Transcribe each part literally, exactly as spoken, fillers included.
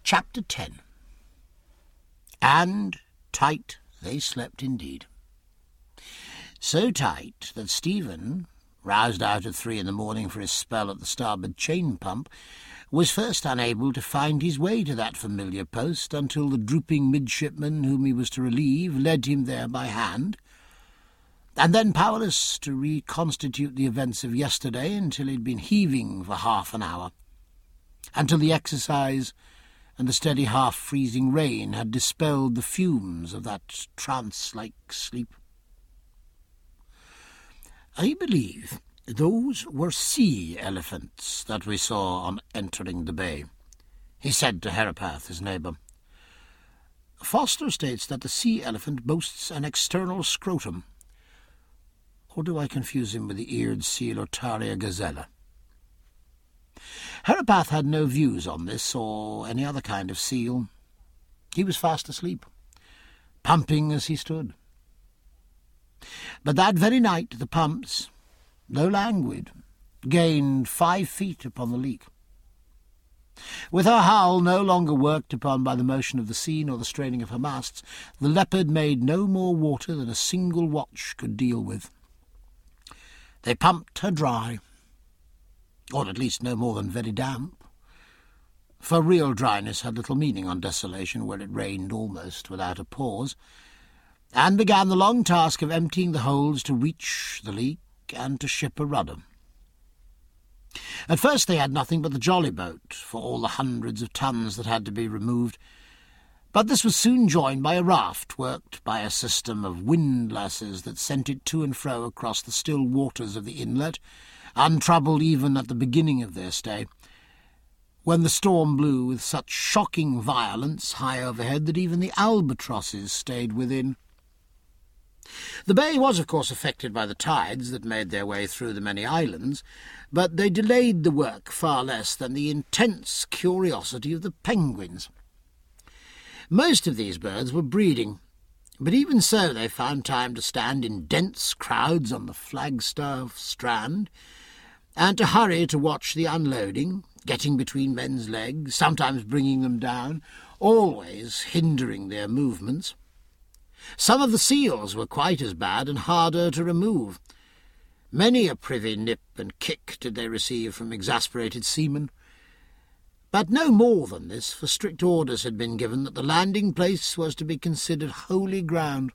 Chapter ten. And tight they slept indeed. So tight that Stephen, roused out at three in the morning for his spell at the starboard chain pump, was first unable to find his way to that familiar post until the drooping midshipman whom he was to relieve led him there by hand, and then powerless to reconstitute the events of yesterday until he had been heaving for half an hour, until the exercise and the steady half-freezing rain had dispelled the fumes of that trance-like sleep. I believe those were sea-elephants that we saw on entering the bay, he said to Herapath, his neighbour. Foster states that the sea-elephant boasts an external scrotum. Or do I confuse him with the eared seal Otaria gazella? Herapath had no views on this or any other kind of seal. He was fast asleep, pumping as he stood. But that very night the pumps, though languid, gained five feet upon the leak. With her hull no longer worked upon by the motion of the sea nor the straining of her masts, the Leopard made no more water than a single watch could deal with. They pumped her dry, or at least no more than very damp, for real dryness had little meaning on desolation where it rained almost without a pause, and began the long task of emptying the holds to reach the leak and to ship a rudder. At first they had nothing but the jolly boat for all the hundreds of tons that had to be removed, but this was soon joined by a raft worked by a system of windlasses that sent it to and fro across the still waters of the inlet, untroubled even at the beginning of their stay, when the storm blew with such shocking violence high overhead that even the albatrosses stayed within. The bay was, of course, affected by the tides that made their way through the many islands, but they delayed the work far less than the intense curiosity of the penguins. Most of these birds were breeding, but even so they found time to stand in dense crowds on the Flagstaff strand, and to hurry to watch the unloading, getting between men's legs, sometimes bringing them down, always hindering their movements. Some of the seals were quite as bad and harder to remove. Many a privy nip and kick did they receive from exasperated seamen. But no more than this, for strict orders had been given that the landing-place was to be considered holy ground.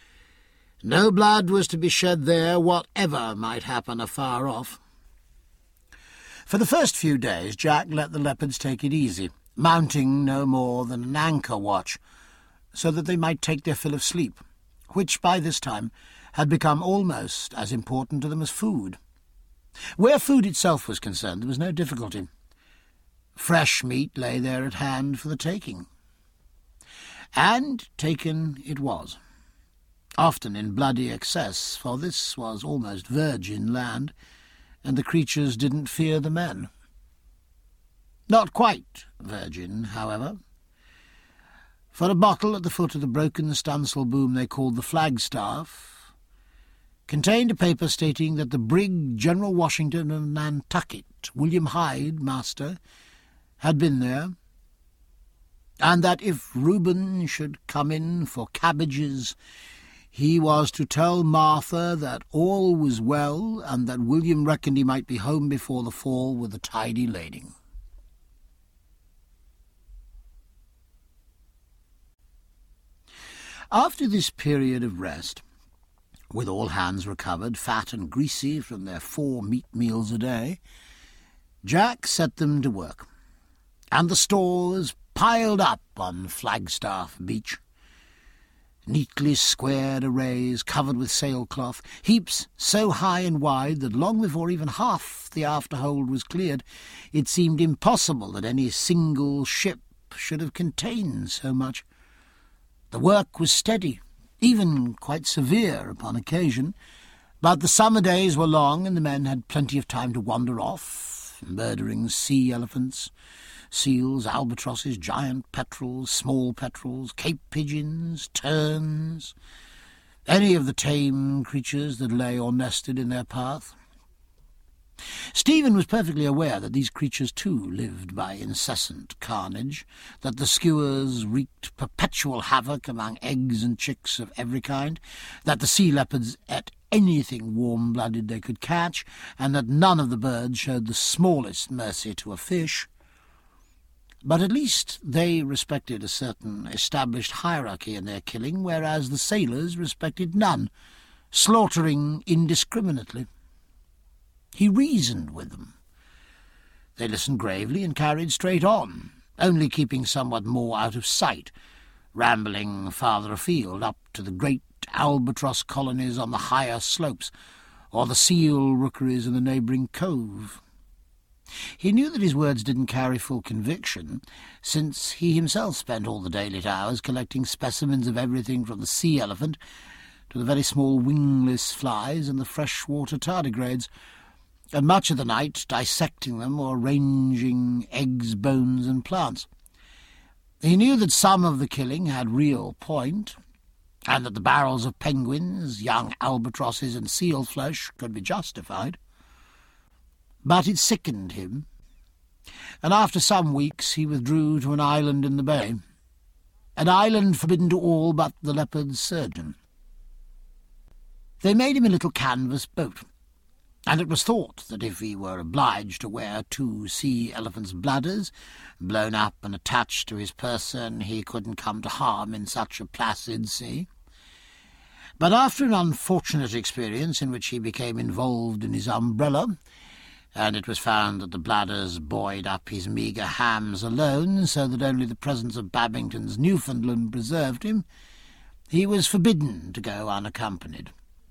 No blood was to be shed there, whatever might happen afar off. For the first few days Jack let the Leopards take it easy, mounting no more than an anchor watch, so that they might take their fill of sleep, which by this time had become almost as important to them as food. Where food itself was concerned there was no difficulty. Fresh meat lay there at hand for the taking. And taken it was, often in bloody excess, for this was almost virgin land, and the creatures didn't fear the men. Not quite virgin, however, for a bottle at the foot of the broken stunsail boom they called the Flagstaff contained a paper stating that the brig General Washington of Nantucket, William Hyde, master, had been there, and that if Reuben should come in for cabbages, he was to tell Martha that all was well, and that William reckoned he might be home before the fall with a tidy lading. After this period of rest, with all hands recovered, fat and greasy from their four meat meals a day, Jack set them to work, and the stores piled up on Flagstaff Beach. Neatly squared arrays covered with sailcloth, heaps so high and wide that long before even half the afterhold was cleared, it seemed impossible that any single ship should have contained so much. The work was steady, even quite severe upon occasion, but the summer days were long and the men had plenty of time to wander off, murdering sea-elephants, seals, albatrosses, giant petrels, small petrels, cape pigeons, terns, any of the tame creatures that lay or nested in their path. Stephen was perfectly aware that these creatures too lived by incessant carnage, that the skuas wreaked perpetual havoc among eggs and chicks of every kind, that the sea leopards ate anything warm-blooded they could catch, and that none of the birds showed the smallest mercy to a fish. But at least they respected a certain established hierarchy in their killing, whereas the sailors respected none, slaughtering indiscriminately. He reasoned with them. They listened gravely and carried straight on, only keeping somewhat more out of sight, rambling farther afield up to the great albatross colonies on the higher slopes, or the seal rookeries in the neighbouring cove. He knew that his words didn't carry full conviction, since he himself spent all the daylight hours collecting specimens of everything from the sea elephant to the very small wingless flies and the freshwater tardigrades, and much of the night dissecting them or arranging eggs, bones, and plants. He knew that some of the killing had real point, and that the barrels of penguins, young albatrosses, and seal flesh could be justified. But it sickened him, and after some weeks he withdrew to an island in the bay, an island forbidden to all but the leopard surgeon. They made him a little canvas boat, and it was thought that if he were obliged to wear two sea-elephants' bladders, blown up and attached to his person, he couldn't come to harm in such a placid sea. But after an unfortunate experience in which he became involved in his umbrella, and it was found that the bladders buoyed up his meagre hams alone, so that only the presence of Babington's Newfoundland preserved him, he was forbidden to go unaccompanied.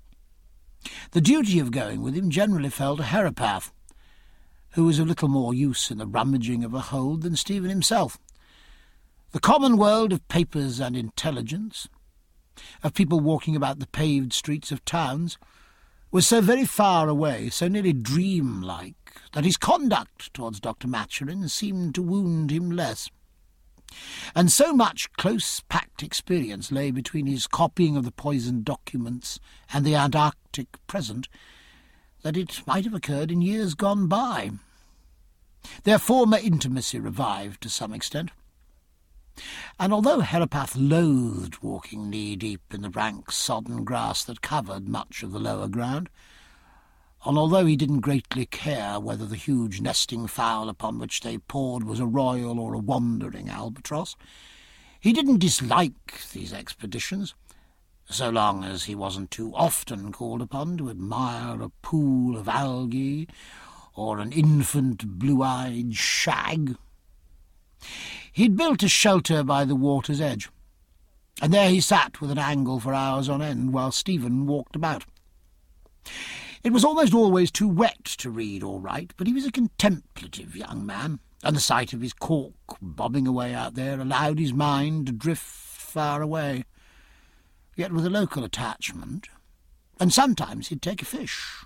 The duty of going with him generally fell to Herapath, who was of little more use in the rummaging of a hold than Stephen himself. The common world of papers and intelligence, of people walking about the paved streets of towns, was so very far away, so nearly dream-like, that his conduct towards Doctor Maturin seemed to wound him less. And so much close-packed experience lay between his copying of the poisoned documents and the Antarctic present that it might have occurred in years gone by. Their former intimacy revived to some extent, and although Herapath loathed walking knee-deep in the rank sodden grass that covered much of the lower ground, and although he didn't greatly care whether the huge nesting fowl upon which they poured was a royal or a wandering albatross, he didn't dislike these expeditions, so long as he wasn't too often called upon to admire a pool of algae or an infant blue-eyed shag. He'd built a shelter by the water's edge, and there he sat with an angle for hours on end while Stephen walked about. It was almost always too wet to read or write, but he was a contemplative young man, and the sight of his cork bobbing away out there allowed his mind to drift far away, yet with a local attachment, and sometimes he'd take a fish.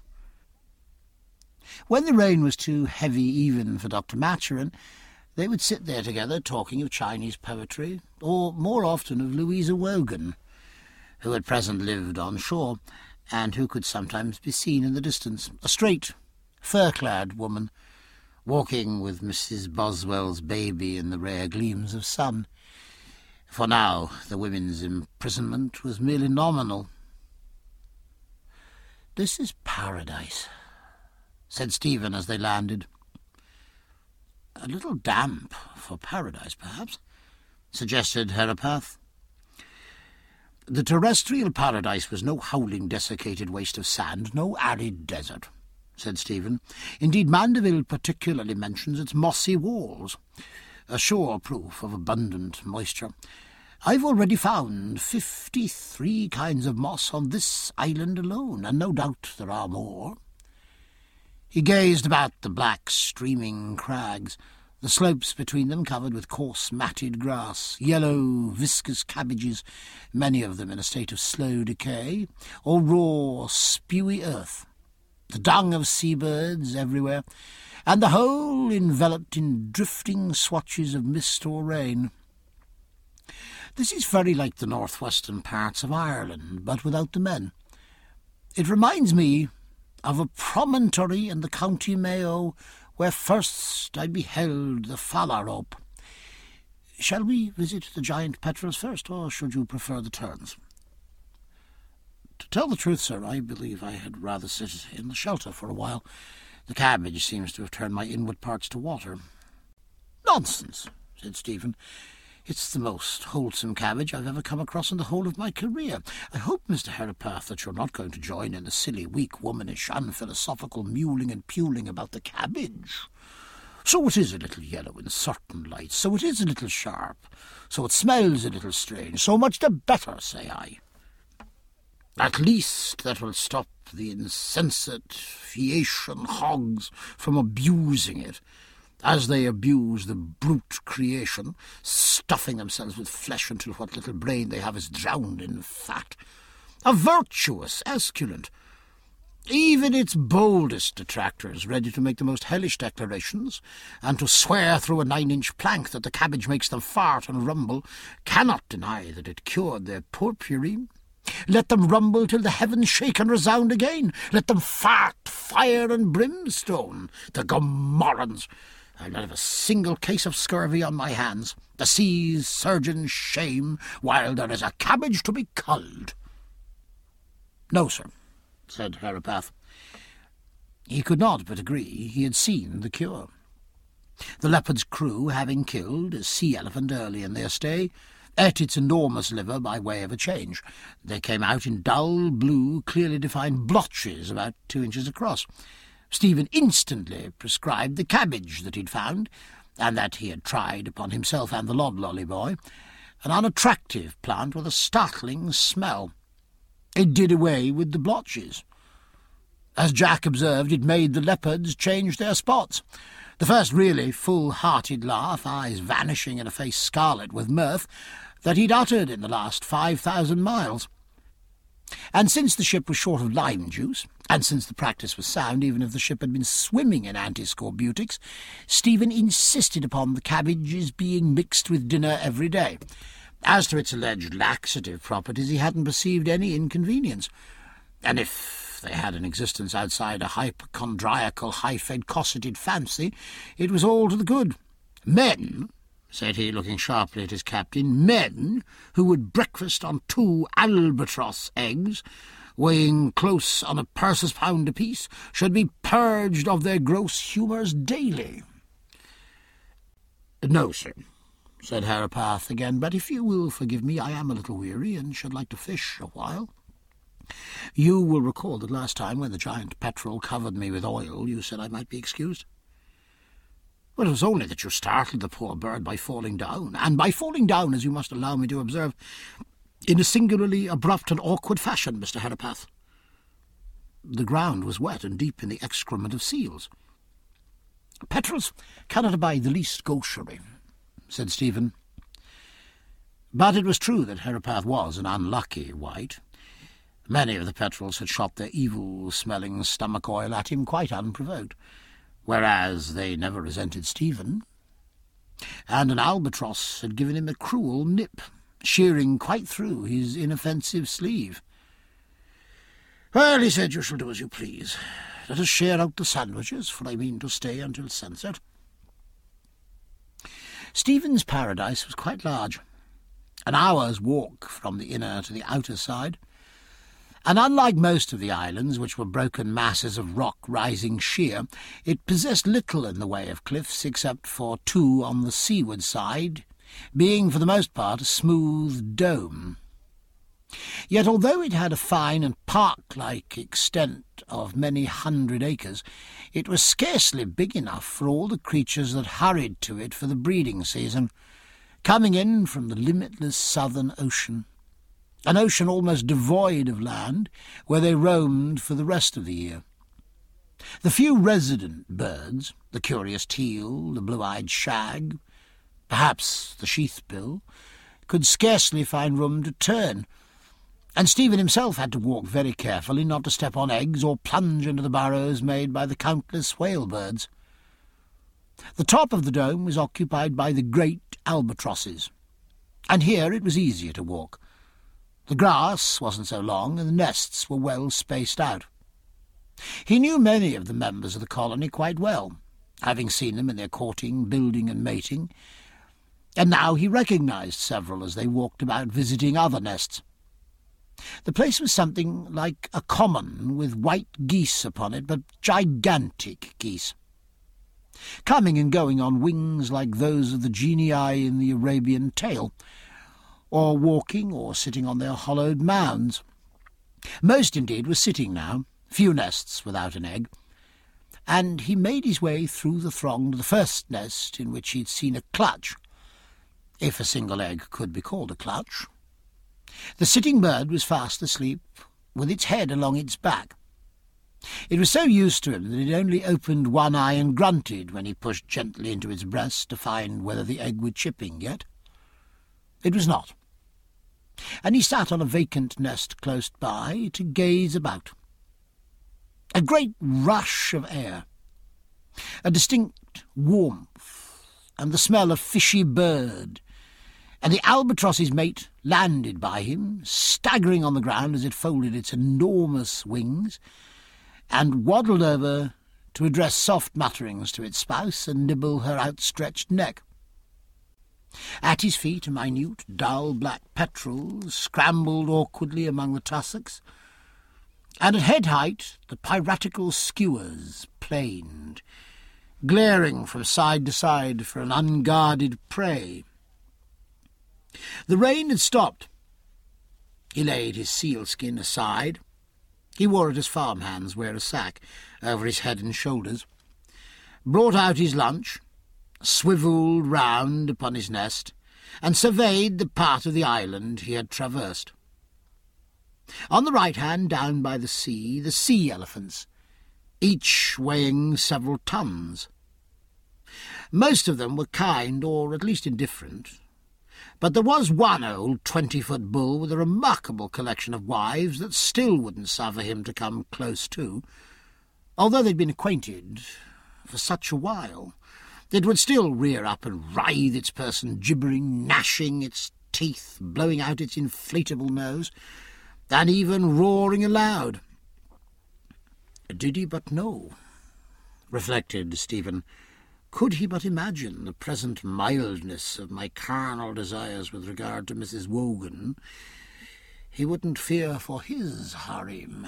When the rain was too heavy even for Doctor Maturin, they would sit there together talking of Chinese poetry, or more often of Louisa Wogan, who at present lived on shore, and who could sometimes be seen in the distance, a straight, fur-clad woman, walking with Missus Boswell's baby in the rare gleams of sun. For now the women's imprisonment was merely nominal. "This is paradise," said Stephen as they landed. "A little damp for paradise, perhaps," suggested Herapath. "The terrestrial paradise was no howling, desiccated waste of sand, no arid desert," said Stephen. "Indeed, Mandeville particularly mentions its mossy walls, a sure proof of abundant moisture. I've already found fifty-three kinds of moss on this island alone, and no doubt there are more." He gazed about the black, streaming crags, the slopes between them covered with coarse, matted grass, yellow, viscous cabbages, many of them in a state of slow decay, or raw, spewy earth, the dung of seabirds everywhere, and the whole enveloped in drifting swatches of mist or rain. "This is very like the northwestern parts of Ireland, but without the men. It reminds me of a promontory in the county Mayo, where first I beheld the Phalarope. Shall we visit the giant petrels first, or should you prefer the terns? To tell the truth, sir, I believe I had rather sit in the shelter for a while. The cabbage seems to have turned my inward parts to water. Nonsense, said Stephen. It's the most wholesome cabbage I've ever come across in the whole of my career. I hope, Mister Herapath, that you're not going to join in the silly, weak, womanish, unphilosophical mewling and puling about the cabbage. So it is a little yellow in certain lights, so it is a little sharp, so it smells a little strange, so much the better, say I. At least that will stop the insensate Phaeacian hogs from abusing it, as they abuse the brute creation, stuffing themselves with flesh until what little brain they have is drowned in fat. A virtuous esculent, even its boldest detractors, ready to make the most hellish declarations, and to swear through a nine-inch plank that the cabbage makes them fart and rumble, cannot deny that it cured their purpurine. Let them rumble till the heavens shake and resound again. Let them fart fire and brimstone, the Gomorrans. I'll not have a single case of scurvy on my hands. The sea's surgeon's shame, while there is a cabbage to be culled. No, sir, said Herapath. He could not but agree he had seen the cure. The leopard's crew, having killed a sea-elephant early in their stay, ate its enormous liver by way of a change. They came out in dull blue, clearly defined blotches about two inches across. Stephen instantly prescribed the cabbage that he'd found, and that he had tried upon himself and the loblolly boy, an unattractive plant with a startling smell. It did away with the blotches. As Jack observed, it made the leopards change their spots. The first really full-hearted laugh, eyes vanishing in a face scarlet with mirth, that he'd uttered in the last five thousand miles. And since the ship was short of lime juice, and since the practice was sound, even if the ship had been swimming in antiscorbutics, Stephen insisted upon the cabbage's being mixed with dinner every day. As to its alleged laxative properties, he hadn't perceived any inconvenience, and if they had an existence outside a hypochondriacal, high-fed, cosseted fancy, it was all to the good. Men, said he, looking sharply at his captain, men who would breakfast on two albatross eggs, weighing close on a purser's pound apiece, should be purged of their gross humours daily. No, sir, said Herapath again, but if you will forgive me, I am a little weary, and should like to fish a while. You will recall that last time, when the giant petrel covered me with oil, you said I might be excused. Well, it was only that you startled the poor bird by falling down, and by falling down, as you must allow me to observe, in a singularly abrupt and awkward fashion, Mister Herapath. The ground was wet and deep in the excrement of seals. Petrels cannot abide the least gaucherie, said Stephen. But it was true that Herapath was an unlucky wight. Many of the petrels had shot their evil-smelling stomach oil at him quite unprovoked, whereas they never resented Stephen, and an albatross had given him a cruel nip, shearing quite through his inoffensive sleeve. Well, he said, you shall do as you please. Let us share out the sandwiches, for I mean to stay until sunset. Stephen's paradise was quite large, an hour's walk from the inner to the outer side, and unlike most of the islands, which were broken masses of rock rising sheer, it possessed little in the way of cliffs except for two on the seaward side, being for the most part a smooth dome. Yet although it had a fine and park-like extent of many hundred acres, it was scarcely big enough for all the creatures that hurried to it for the breeding season, coming in from the limitless southern ocean, an ocean almost devoid of land, where they roamed for the rest of the year. The few resident birds, the curious teal, the blue-eyed shag, perhaps the sheathbill, could scarcely find room to turn, and Stephen himself had to walk very carefully not to step on eggs or plunge into the burrows made by the countless whale-birds. The top of the dome was occupied by the great albatrosses, and here it was easier to walk. The grass wasn't so long, and the nests were well spaced out. He knew many of the members of the colony quite well, having seen them in their courting, building and mating, and now he recognised several as they walked about visiting other nests. The place was something like a common with white geese upon it, but gigantic geese, coming and going on wings like those of the genii in the Arabian tale, or walking or sitting on their hollowed mounds. Most, indeed, were sitting now, few nests without an egg, and he made his way through the throng to the first nest, in which he had seen a clutch, if a single egg could be called a clutch. The sitting bird was fast asleep, with its head along its back. It was so used to him that it only opened one eye and grunted when he pushed gently into its breast to find whether the egg were chipping yet. It was not, and he sat on a vacant nest close by to gaze about. A great rush of air, a distinct warmth, and the smell of fishy bird, and the albatross's mate landed by him, staggering on the ground as it folded its enormous wings, and waddled over to address soft mutterings to its spouse and nibble her outstretched neck. At his feet a minute, dull black petrel scrambled awkwardly among the tussocks, and at head height the piratical skuas planed, glaring from side to side for an unguarded prey. The rain had stopped. He laid his sealskin aside. He wore it as farmhands wear a sack over his head and shoulders, brought out his lunch, swivelled round upon his nest, and surveyed the part of the island he had traversed. On the right hand, down by the sea, the sea-elephants, each weighing several tons. Most of them were kind, or at least indifferent, but there was one old twenty-foot bull with a remarkable collection of wives that still wouldn't suffer him to come close to, although they'd been acquainted for such a while. It would still rear up and writhe its person, gibbering, gnashing its teeth, blowing out its inflatable nose, and even roaring aloud. Did he but know, reflected Stephen, could he but imagine the present mildness of my carnal desires with regard to Missus Wogan, he wouldn't fear for his harem.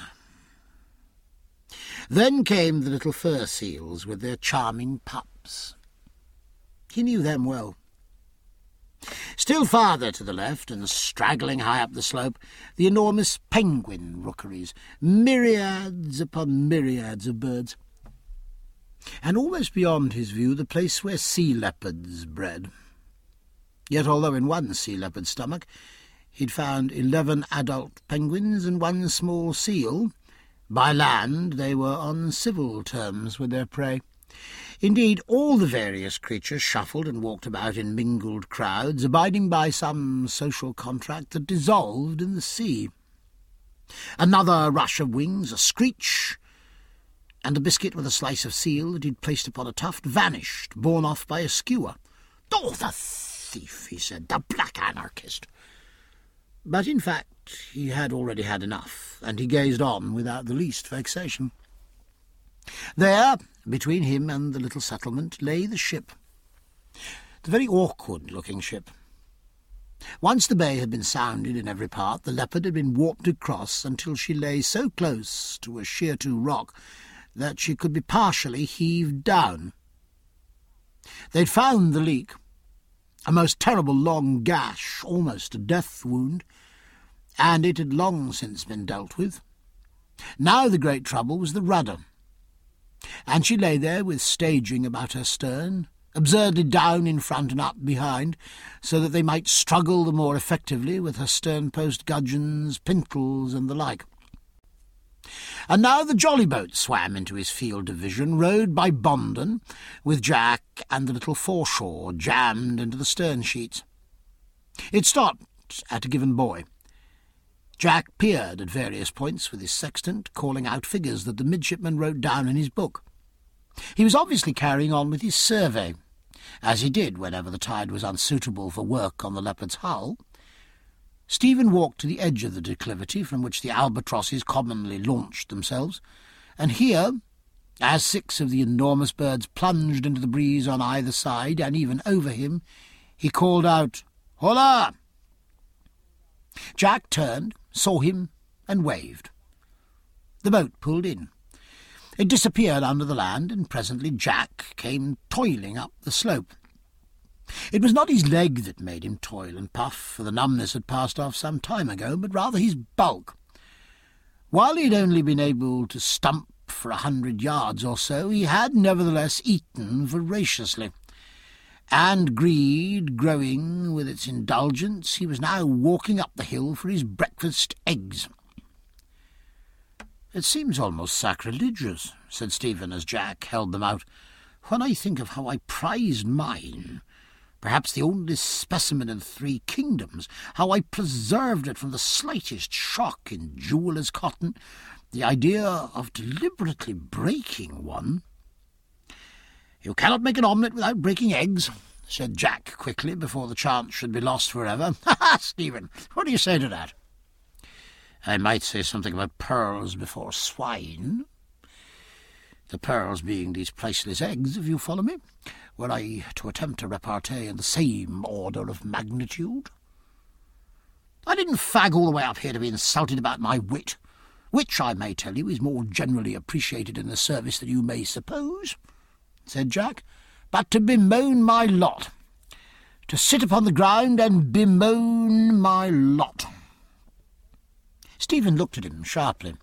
Then came the little fur seals with their charming pups. He knew them well. Still farther to the left, and straggling high up the slope, the enormous penguin rookeries, myriads upon myriads of birds. And almost beyond his view the place where sea leopards bred. Yet although in one sea leopard's stomach he'd found eleven adult penguins and one small seal, by land they were on civil terms with their prey. Indeed, all the various creatures shuffled and walked about in mingled crowds, abiding by some social contract that dissolved in the sea. Another rush of wings, a screech, and a biscuit with a slice of seal that he'd placed upon a tuft vanished, borne off by a skewer. "Oh, the thief," he said, "the black anarchist." But in fact he had already had enough, and he gazed on without the least vexation. There, between him and the little settlement, lay the ship, the very awkward-looking ship. Once the bay had been sounded in every part, the Leopard had been warped across until she lay so close to a sheer-to rock that she could be partially heaved down. They'd found the leak, a most terrible long gash, almost a death wound, and it had long since been dealt with. Now the great trouble was the rudder, and she lay there with staging about her stern, absurdly down in front and up behind, so that they might struggle the more effectively with her stern-post gudgeons, pintles, and the like. And now the jolly boat swam into his field of vision, rowed by Bondon, with Jack and the little foreshore jammed into the stern sheets. It stopped at a given buoy. Jack peered at various points with his sextant, calling out figures that the midshipman wrote down in his book. He was obviously carrying on with his survey, as he did whenever the tide was unsuitable for work on the Leopard's hull. Stephen walked to the edge of the declivity from which the albatrosses commonly launched themselves, And here, as six of the enormous birds plunged into the breeze on either side and even over him, he called out, "Hola!" Jack turned, saw him, and waved. The boat pulled in. It disappeared under the land, and presently Jack came toiling up the slope. It was not his leg that made him toil and puff, for the numbness had passed off some time ago, but rather his bulk. While he had only been able to stump for a hundred yards or so, he had nevertheless eaten voraciously. And greed growing with its indulgence, he was now walking up the hill for his breakfast eggs. "It seems almost sacrilegious," said Stephen as Jack held them out, "when I think of how I prized mine, perhaps the only specimen in the three kingdoms, how I preserved it from the slightest shock in jeweller's cotton, the idea of deliberately breaking one." "You cannot make an omelette without breaking eggs," said Jack quickly, before the chance should be lost for ever. "Ha ha, Stephen, what do you say to that?" "I might say something about pearls before swine. The pearls being these priceless eggs, if you follow me, were I to attempt a repartee in the same order of magnitude. I didn't fag all the way up here to be insulted about my wit, which, I may tell you, is more generally appreciated in the service than you may suppose," said Jack, "but to bemoan my lot, to sit upon the ground and bemoan my lot." Stephen looked at him sharply.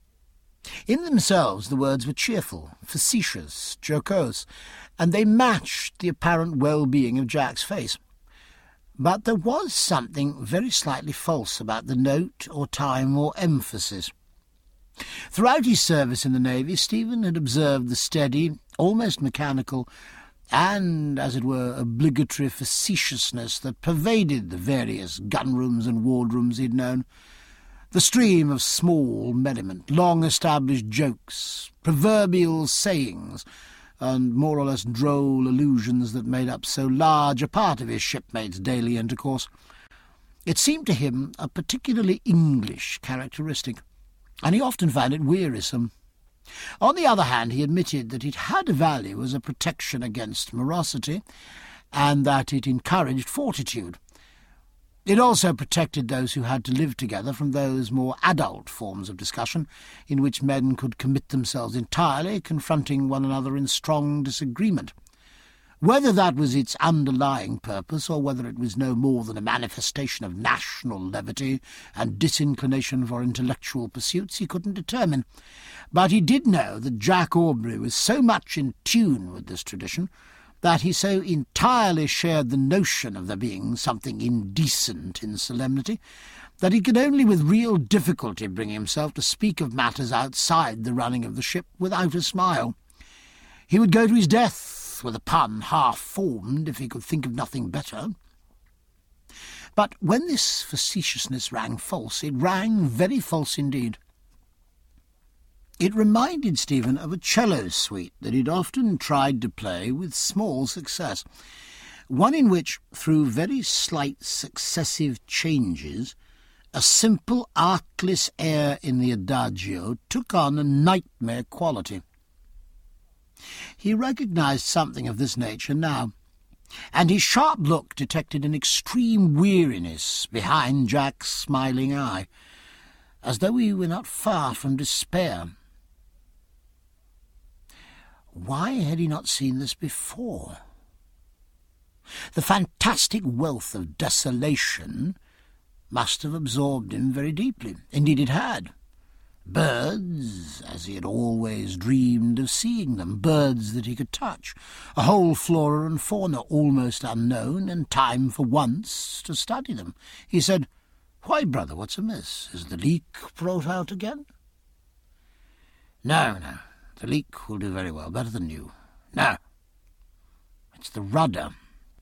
In themselves the words were cheerful, facetious, jocose, and they matched the apparent well-being of Jack's face. But there was something very slightly false about the note or time or emphasis. Throughout his service in the Navy, Stephen had observed the steady, almost mechanical, and, as it were, obligatory facetiousness that pervaded the various gun-rooms and wardrooms he had known. The stream of small merriment, long-established jokes, proverbial sayings, and more or less droll allusions that made up so large a part of his shipmates' daily intercourse. It seemed to him a particularly English characteristic, and he often found it wearisome. On the other hand, he admitted that it had value as a protection against morosity, and that it encouraged fortitude. It also protected those who had to live together from those more adult forms of discussion in which men could commit themselves entirely, confronting one another in strong disagreement. Whether that was its underlying purpose, or whether it was no more than a manifestation of national levity and disinclination for intellectual pursuits, he couldn't determine. But he did know that Jack Aubrey was so much in tune with this tradition, that he so entirely shared the notion of there being something indecent in solemnity, that he could only with real difficulty bring himself to speak of matters outside the running of the ship without a smile. He would go to his death with a pun half-formed if he could think of nothing better. But when this facetiousness rang false, it rang very false indeed. It reminded Stephen of a cello suite that he'd often tried to play with small success, one in which, through very slight successive changes, a simple artless air in the adagio took on a nightmare quality. He recognized something of this nature now, and his sharp look detected an extreme weariness behind Jack's smiling eye, as though he were not far from despair. Why had he not seen this before? The fantastic wealth of desolation must have absorbed him very deeply. Indeed it had. Birds, as he had always dreamed of seeing them, birds that he could touch, a whole flora and fauna almost unknown, and time for once to study them. He said, "Why, brother, what's amiss? Is the leak brought out again?" "No, no. The leak will do very well, better than new. No, it's the rudder."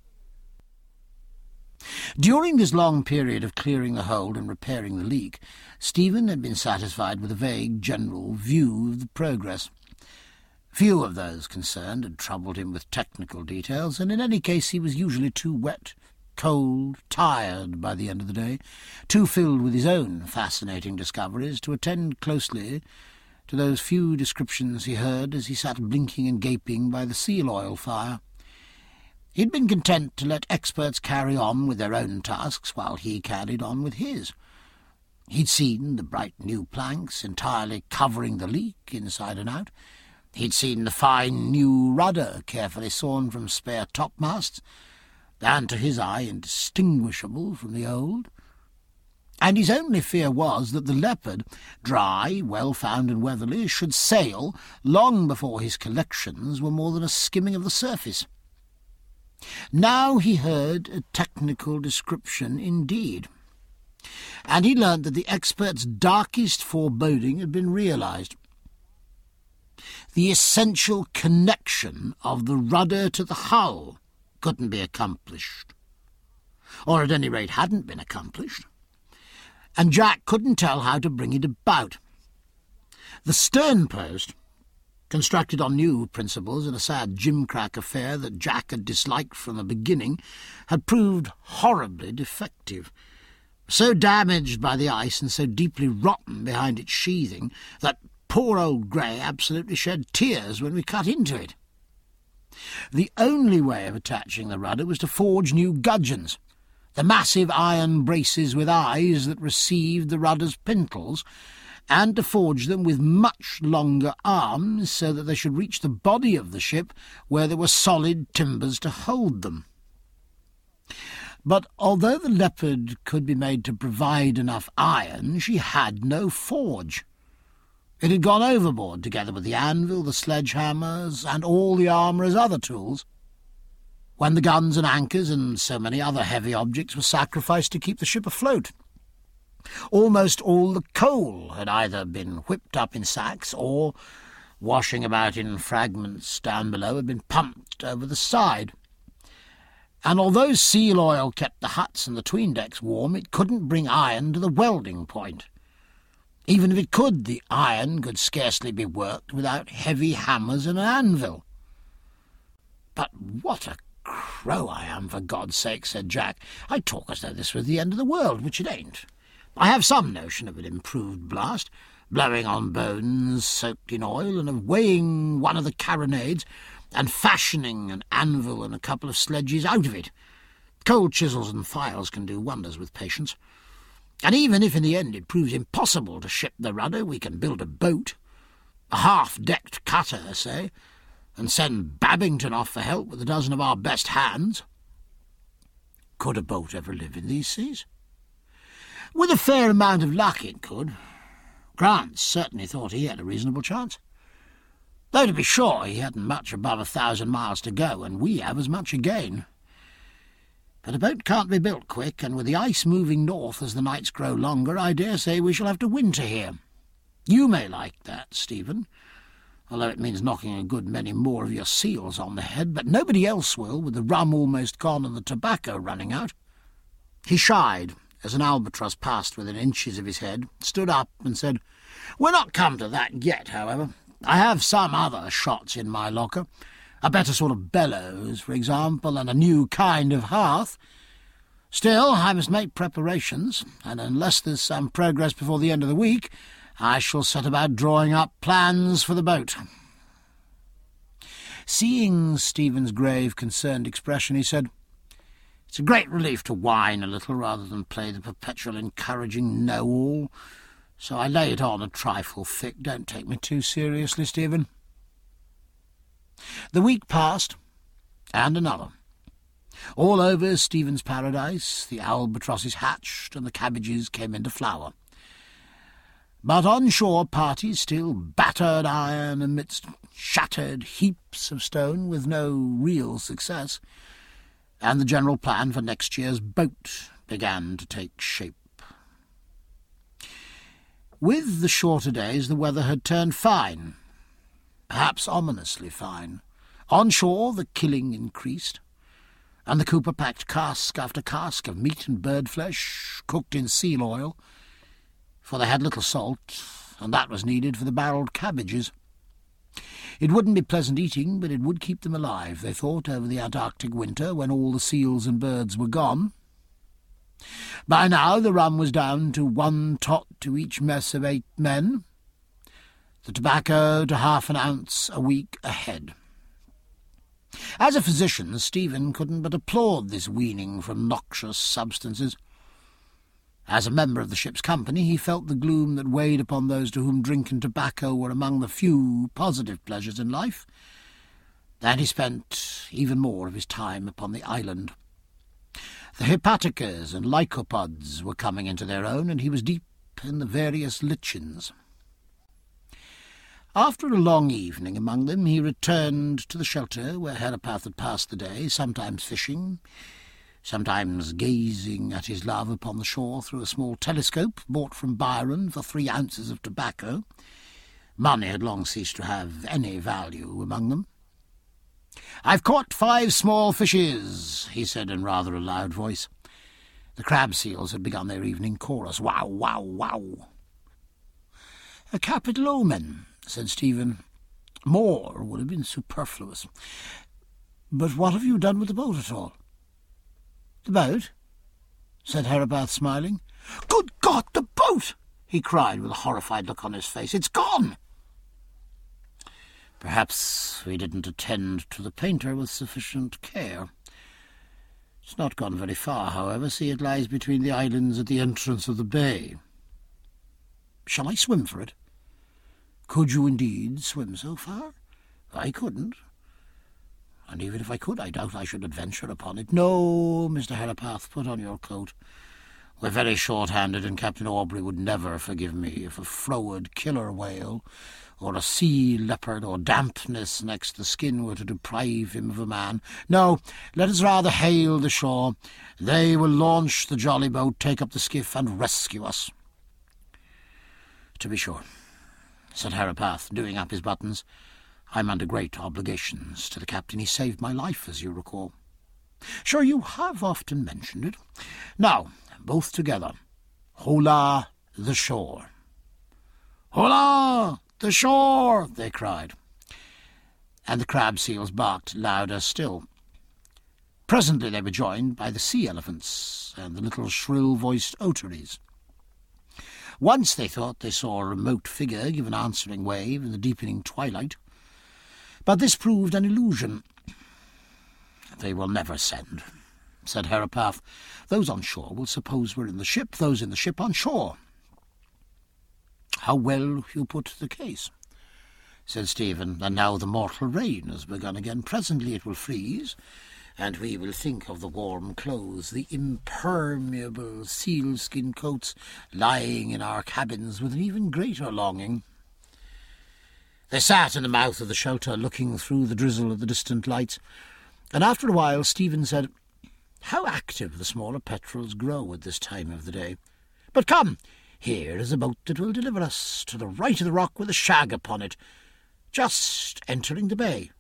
During this long period of clearing the hold and repairing the leak, Stephen had been satisfied with a vague general view of the progress. Few of those concerned had troubled him with technical details, and in any case he was usually too wet, cold, tired by the end of the day, too filled with his own fascinating discoveries to attend closely to those few descriptions he heard as he sat blinking and gaping by the seal-oil fire. He'd been content to let experts carry on with their own tasks while he carried on with his. He'd seen the bright new planks entirely covering the leak inside and out. He'd seen the fine new rudder carefully sawn from spare topmasts, and to his eye indistinguishable from the old. And his only fear was that the Leopard, dry, well-found and weatherly, should sail long before his collections were more than a skimming of the surface. Now he heard a technical description indeed, and he learnt that the expert's darkest foreboding had been realised. The essential connection of the rudder to the hull couldn't be accomplished, or at any rate hadn't been accomplished, and Jack couldn't tell how to bring it about. The stern post, constructed on new principles in a sad gimcrack affair that Jack had disliked from the beginning, had proved horribly defective, so damaged by the ice and so deeply rotten behind its sheathing that poor old Grey absolutely shed tears when we cut into it. The only way of attaching the rudder was to forge new gudgeons, the massive iron braces with eyes that received the rudder's pintles, and to forge them with much longer arms so that they should reach the body of the ship where there were solid timbers to hold them. But although the Leopard could be made to provide enough iron, she had no forge. It had gone overboard together with the anvil, the sledgehammers, and all the armourer's other tools, when the guns and anchors and so many other heavy objects were sacrificed to keep the ship afloat. Almost all the coal had either been whipped up in sacks or, washing about in fragments down below, had been pumped over the side. And although seal oil kept the huts and the tween-decks warm, it couldn't bring iron to the welding point. Even if it could, the iron could scarcely be worked without heavy hammers and an anvil. "But what a crow I am, for God's sake," said Jack. "I talk as though this was the end of the world, which it ain't. I have some notion of an improved blast, blowing on bones soaked in oil, and of weighing one of the carronades and fashioning an anvil and a couple of sledges out of it. Cold chisels and files can do wonders with patience. And even if in the end it proves impossible to ship the rudder, we can build a boat, a half-decked cutter, say, and send Babington off for help with a dozen of our best hands." Could a boat ever live in these seas? With a fair amount of luck it could. Grant certainly thought he had a reasonable chance. Though, to be sure, he hadn't much above a thousand miles to go, and we have as much again. But a boat can't be built quick, and with the ice moving north as the nights grow longer, I dare say we shall have to winter here. You may like that, Stephen, although it means knocking a good many more of your seals on the head, but nobody else will, with the rum almost gone and the tobacco running out." He shied as an albatross passed within inches of his head, stood up and said, "We're not come to that yet, however. I have some other shots in my locker, a better sort of bellows, for example, and a new kind of hearth. Still, I must make preparations, and unless there's some progress before the end of the week, I shall set about drawing up plans for the boat." Seeing Stephen's grave, concerned expression, he said, "It's a great relief to whine a little rather than play the perpetual encouraging know-all, so I lay it on a trifle thick. Don't take me too seriously, Stephen." The week passed, and another. All over Stephen's paradise the albatrosses hatched and the cabbages came into flower. But on shore parties still battered iron amidst shattered heaps of stone with no real success, and the general plan for next year's boat began to take shape. With the shorter days the weather had turned fine, perhaps ominously fine. On shore the killing increased, and the cooper packed cask after cask of meat and bird flesh, cooked in seal oil, for they had little salt, and that was needed for the barrelled cabbages. It wouldn't be pleasant eating, but it would keep them alive, they thought, over the Antarctic winter, when all the seals and birds were gone. By now the rum was down to one tot to each mess of eight men. the tobacco to half an ounce a week ahead. As a physician, Stephen couldn't but applaud this weaning from noxious substances. As a member of the ship's company, he felt the gloom that weighed upon those to whom drink and tobacco were among the few positive pleasures in life, and he spent even more of his time upon the island. The hepaticas and lycopods were coming into their own, and he was deep in the various lichens. After a long evening among them, he returned to the shelter where Herapath had passed the day, sometimes fishing, sometimes gazing at his love upon the shore through a small telescope bought from Byron for three ounces of tobacco. Money had long ceased to have any value among them. "I've caught five small fishes," he said in rather a loud voice. The crab seals had begun their evening chorus. "Wow, wow, wow." "A capital omen," said Stephen. "More would have been superfluous. But what have you done with the boat at all?" "The boat?" said Herapath, smiling. "Good God, the boat!" he cried with a horrified look on his face. "It's gone!" "Perhaps we didn't attend to the painter with sufficient care. It's not gone very far, however. See, it lies between the islands at the entrance of the bay." "Shall I swim for it?" "Could you indeed swim so far?" "I couldn't. And even if I could, I doubt I should adventure upon it." "No, Mister Herapath, put on your coat. We're very short-handed, and Captain Aubrey would never forgive me if a froward killer whale or a sea leopard or dampness next the skin were to deprive him of a man. No, let us rather hail the shore. They will launch the jolly boat, take up the skiff, and rescue us." "To be sure," said Herapath, doing up his buttons. "I'm under great obligations to the captain. He saved my life, as you recall." "Sure, you have often mentioned it. Now, both together. Hola, the shore." "Hola, the shore!" they cried. And the crab seals barked louder still. Presently they were joined by the sea elephants and the little shrill-voiced otaries. Once they thought they saw a remote figure give an answering wave in the deepening twilight, but this proved an illusion. "They will never send," said Herapath. "Those on shore will suppose we're in the ship, those in the ship on shore." "How well you put the case," said Stephen. "And now the mortal rain has begun again. Presently it will freeze, and we will think of the warm clothes, the impermeable sealskin coats lying in our cabins with an even greater longing." They sat in the mouth of the shelter, looking through the drizzle of the distant lights, and after a while Stephen said, "How active the smaller petrels grow at this time of the day. But come, here is a boat that will deliver us to the right of the rock with a shag upon it, just entering the bay."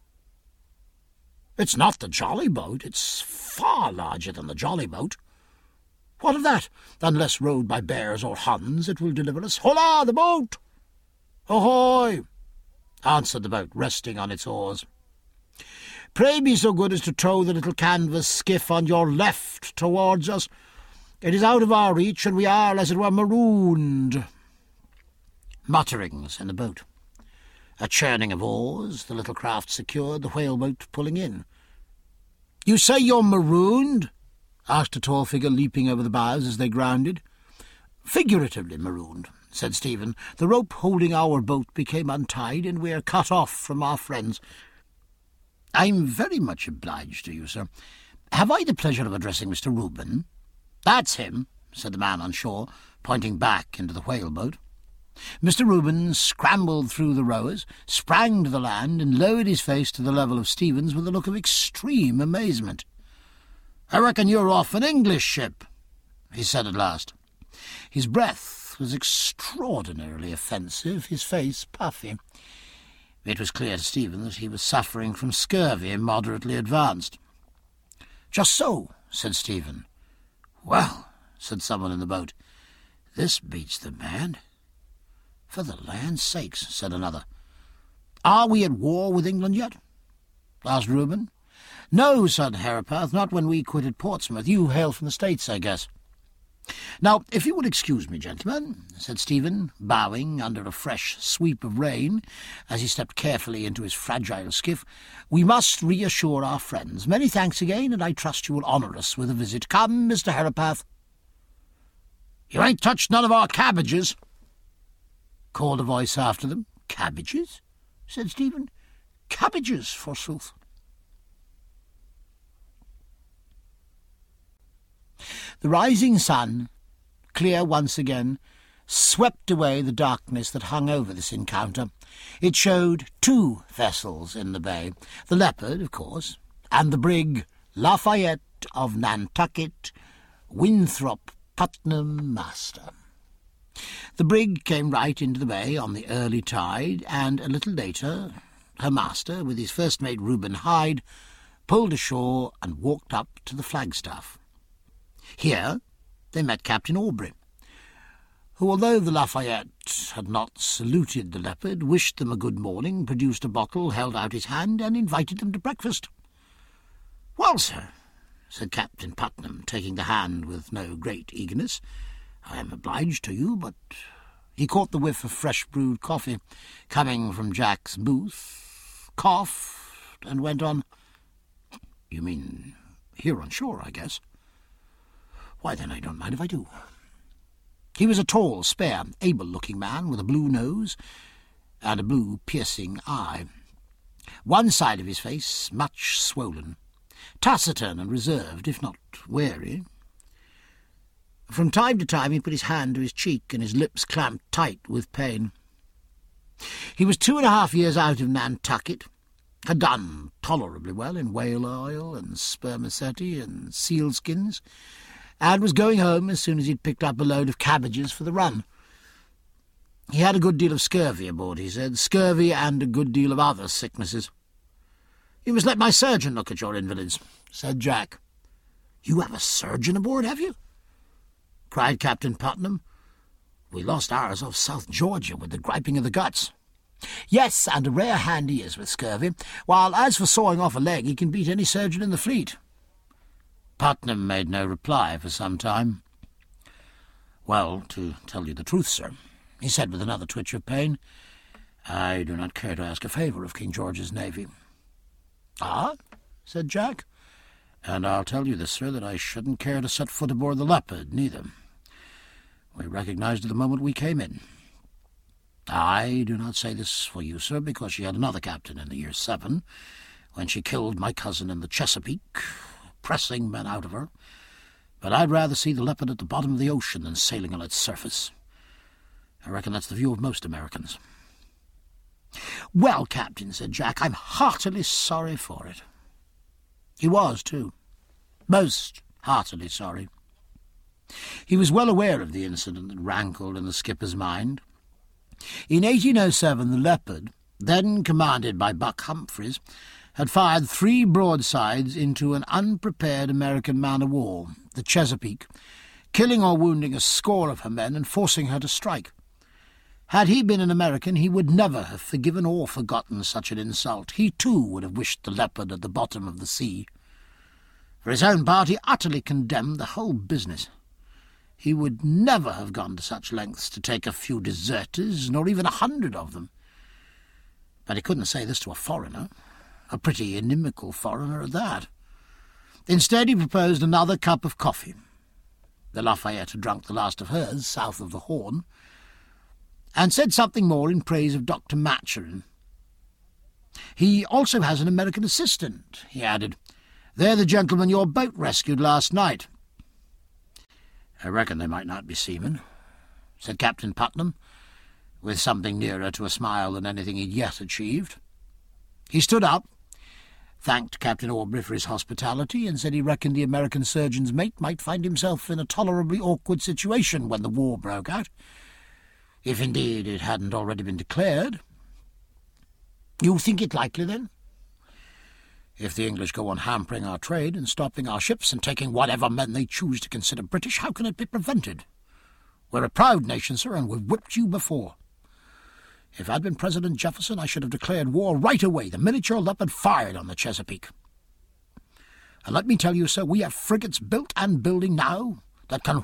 "It's not the jolly boat. It's far larger than the jolly boat." "What of that? Unless rowed by bears or Huns, it will deliver us." "Hola, the boat!" "Ahoy!" answered the boat, resting on its oars. "Pray be so good as to tow the little canvas skiff on your left towards us. It is out of our reach, and we are, as it were, marooned." Mutterings in the boat. A churning of oars, the little craft secured, the whaleboat pulling in. "You say you're marooned?" asked a tall figure leaping over the bows as they grounded. "Figuratively marooned," said Stephen. "The rope holding our boat became untied, and we are cut off from our friends." "I'm very much obliged to you, sir. Have I the pleasure of addressing Mister Reuben?" "That's him," said the man on shore, pointing back into the whaleboat. Mister Reuben scrambled through the rowers, sprang to the land, and lowered his face to the level of Stephen's with a look of extreme amazement. "I reckon you're off an English ship," he said at last. His breath was extraordinarily offensive, his face puffy. It was clear to Stephen that he was suffering from scurvy, moderately advanced. "Just so," said Stephen. "Well," said someone in the boat, "this beats the band." "For the land's sakes," said another. "Are we at war with England yet?" asked Reuben. "No," said Herapath, "not when we quitted Portsmouth. You hail from the States, I guess." "Now, if you would excuse me, gentlemen," said Stephen, bowing under a fresh sweep of rain as he stepped carefully into his fragile skiff, "we must reassure our friends. Many thanks again, and I trust you will honour us with a visit. Come, Mister Herapath." "You ain't touched none of our cabbages," called a voice after them. "Cabbages?" said Stephen. "Cabbages, forsooth." The rising sun, clear once again, swept away the darkness that hung over this encounter. It showed two vessels in the bay, the Leopard, of course, and the brig Lafayette of Nantucket, Winthrop Putnam, master. The brig came right into the bay on the early tide, and a little later her master, with his first mate Reuben Hyde, pulled ashore and walked up to the flagstaff. Here they met Captain Aubrey, who, although the Lafayette had not saluted the Leopard, wished them a good morning, produced a bottle, held out his hand, and invited them to breakfast. "Well, sir," said Captain Putnam, taking the hand with no great eagerness, "I am obliged to you, but—" He caught the whiff of fresh-brewed coffee coming from Jack's booth, coughed, and went on, "You mean here on shore, I guess? Why, then I don't mind if I do." He was a tall, spare, able-looking man with a blue nose and a blue piercing eye. One side of his face much swollen, taciturn and reserved, if not wary. From time to time he put his hand to his cheek, and his lips clamped tight with pain. He was two and a half years out of Nantucket, had done tolerably well in whale oil and spermaceti and sealskins, and was going home as soon as he'd picked up a load of cabbages for the run. He had a good deal of scurvy aboard, he said, scurvy and a good deal of other sicknesses. "You must let my surgeon look at your invalids," said Jack. "You have a surgeon aboard, have you?" cried Captain Putnam. "We lost ours off South Georgia with the griping of the guts." "Yes, and a rare hand he is with scurvy, while as for sawing off a leg, he can beat any surgeon in the fleet." Putnam made no reply for some time. "Well, to tell you the truth, sir," he said with another twitch of pain, "I do not care to ask a favour of King George's navy." "Ah?" said Jack. "And I'll tell you this, sir, that I shouldn't care to set foot aboard the Leopard, neither. We recognised it the moment we came in. I do not say this for you, sir, because she had another captain in the year seven, when she killed my cousin in the Chesapeake, pressing men out of her, but I'd rather see the Leopard at the bottom of the ocean than sailing on its surface. I reckon that's the view of most Americans." "Well, Captain," said Jack, "I'm heartily sorry for it." He was, too, most heartily sorry. He was well aware of the incident that rankled in the skipper's mind. In eighteen oh seven, the Leopard, then commanded by Buck Humphreys, had fired three broadsides into an unprepared American man-of-war, the Chesapeake, killing or wounding a score of her men and forcing her to strike. Had he been an American, he would never have forgiven or forgotten such an insult. He, too, would have wished the Leopard at the bottom of the sea. For his own part, he utterly condemned the whole business. He would never have gone to such lengths to take a few deserters, nor even a hundred of them. But he couldn't say this to a foreigner, a pretty inimical foreigner at that. Instead, he proposed another cup of coffee. The Lafayette had drunk the last of hers, south of the Horn, and said something more in praise of Doctor Maturin. "He also has an American assistant," he added. "They're the gentlemen your boat rescued last night." "I reckon they might not be seamen," said Captain Putnam, with something nearer to a smile than anything he'd yet achieved. He stood up, thanked Captain Aubrey for his hospitality, and said he reckoned the American surgeon's mate might find himself in a tolerably awkward situation when the war broke out, if indeed it hadn't already been declared. "You think it likely, then?" "If the English go on hampering our trade and stopping our ships and taking whatever men they choose to consider British, how can it be prevented? We're a proud nation, sir, and we've whipped you before. If I'd been President Jefferson, I should have declared war right away the minute your Leopard fired on the Chesapeake. And let me tell you, sir, we have frigates built and building now that can whip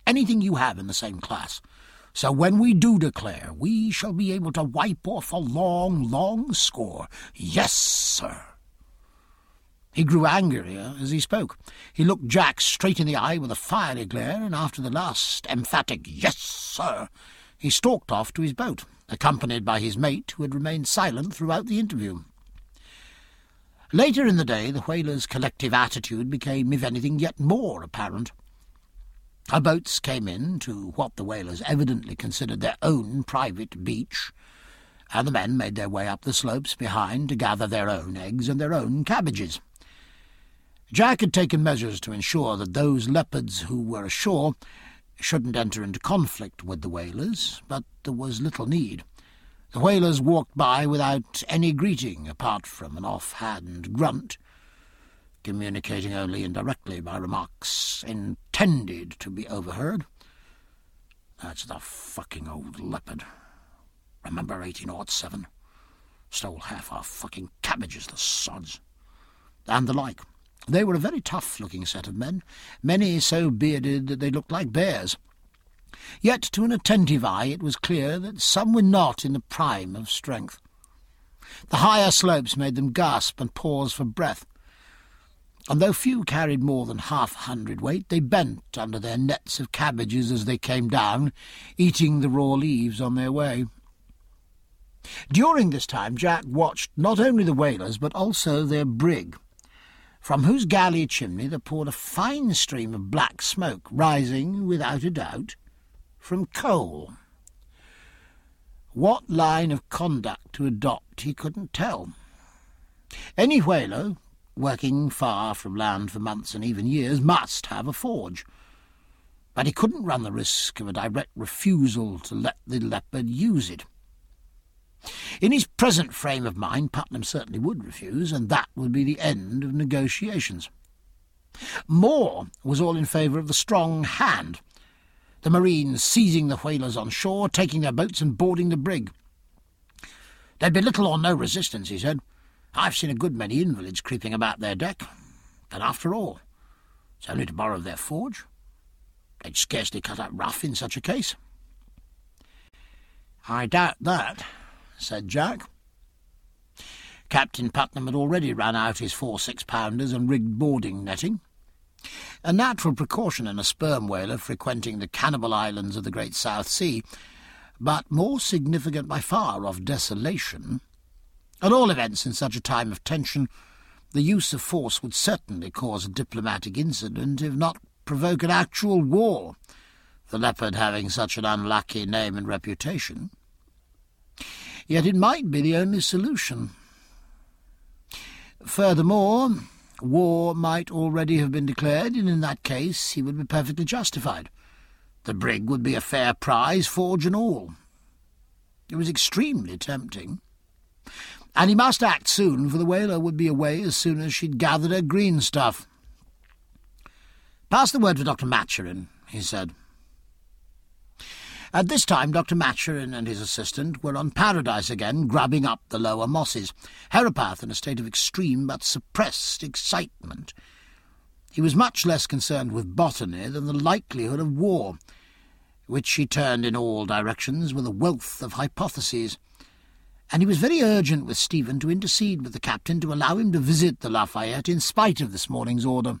anything you have in the same class. So when we do declare, we shall be able to wipe off a long, long score. Yes, sir." He grew angrier as he spoke. He looked Jack straight in the eye with a fiery glare, and after the last emphatic "Yes, sir," he stalked off to his boat, accompanied by his mate, who had remained silent throughout the interview. Later in the day, the whalers' collective attitude became, if anything, yet more apparent. Our boats came in to what the whalers evidently considered their own private beach, and the men made their way up the slopes behind to gather their own eggs and their own cabbages. Jack had taken measures to ensure that those leopards who were ashore shouldn't enter into conflict with the whalers, but there was little need. The whalers walked by without any greeting, apart from an off-hand grunt, communicating only indirectly by remarks intended to be overheard. "That's the fucking old leopard. Remember eighteen oh seven? Stole half our fucking cabbages, the sods." And the like. They were a very tough-looking set of men, many so bearded that they looked like bears. Yet to an attentive eye it was clear that some were not in the prime of strength. The higher slopes made them gasp and pause for breath, and though few carried more than half a hundredweight, they bent under their nets of cabbages as they came down, eating the raw leaves on their way. During this time Jack watched not only the whalers but also their brig, from whose galley chimney there poured a fine stream of black smoke, rising, without a doubt, from coal. What line of conduct to adopt he couldn't tell. Any whaler, working far from land for months and even years, must have a forge, but he couldn't run the risk of a direct refusal to let the leopard use it. In his present frame of mind, Putnam certainly would refuse, and that would be the end of negotiations. Moore was all in favour of the strong hand, the Marines seizing the whalers on shore, taking their boats and boarding the brig. "There'd be little or no resistance," he said. "I've seen a good many invalids creeping about their deck, and after all, it's only to borrow their forge. They'd scarcely cut up rough in such a case." "I doubt that," said Jack. Captain Putnam had already run out his four six-pounders and rigged boarding netting. A natural precaution in a sperm whaler frequenting the cannibal islands of the great South Sea, but more significant by far of desolation. At all events, in such a time of tension, the use of force would certainly cause a diplomatic incident, if not provoke an actual war, the leopard having such an unlucky name and reputation. Yet it might be the only solution. Furthermore, war might already have been declared, and in that case he would be perfectly justified. The brig would be a fair prize, forge and all. It was extremely tempting. And he must act soon, for the whaler would be away as soon as she'd gathered her green stuff. "Pass the word for Doctor Maturin," he said. At this time Doctor Maturin and his assistant were on Paradise again, grubbing up the lower mosses, Herepath in a state of extreme but suppressed excitement. He was much less concerned with botany than the likelihood of war, which he turned in all directions with a wealth of hypotheses, and he was very urgent with Stephen to intercede with the captain to allow him to visit the Lafayette in spite of this morning's order.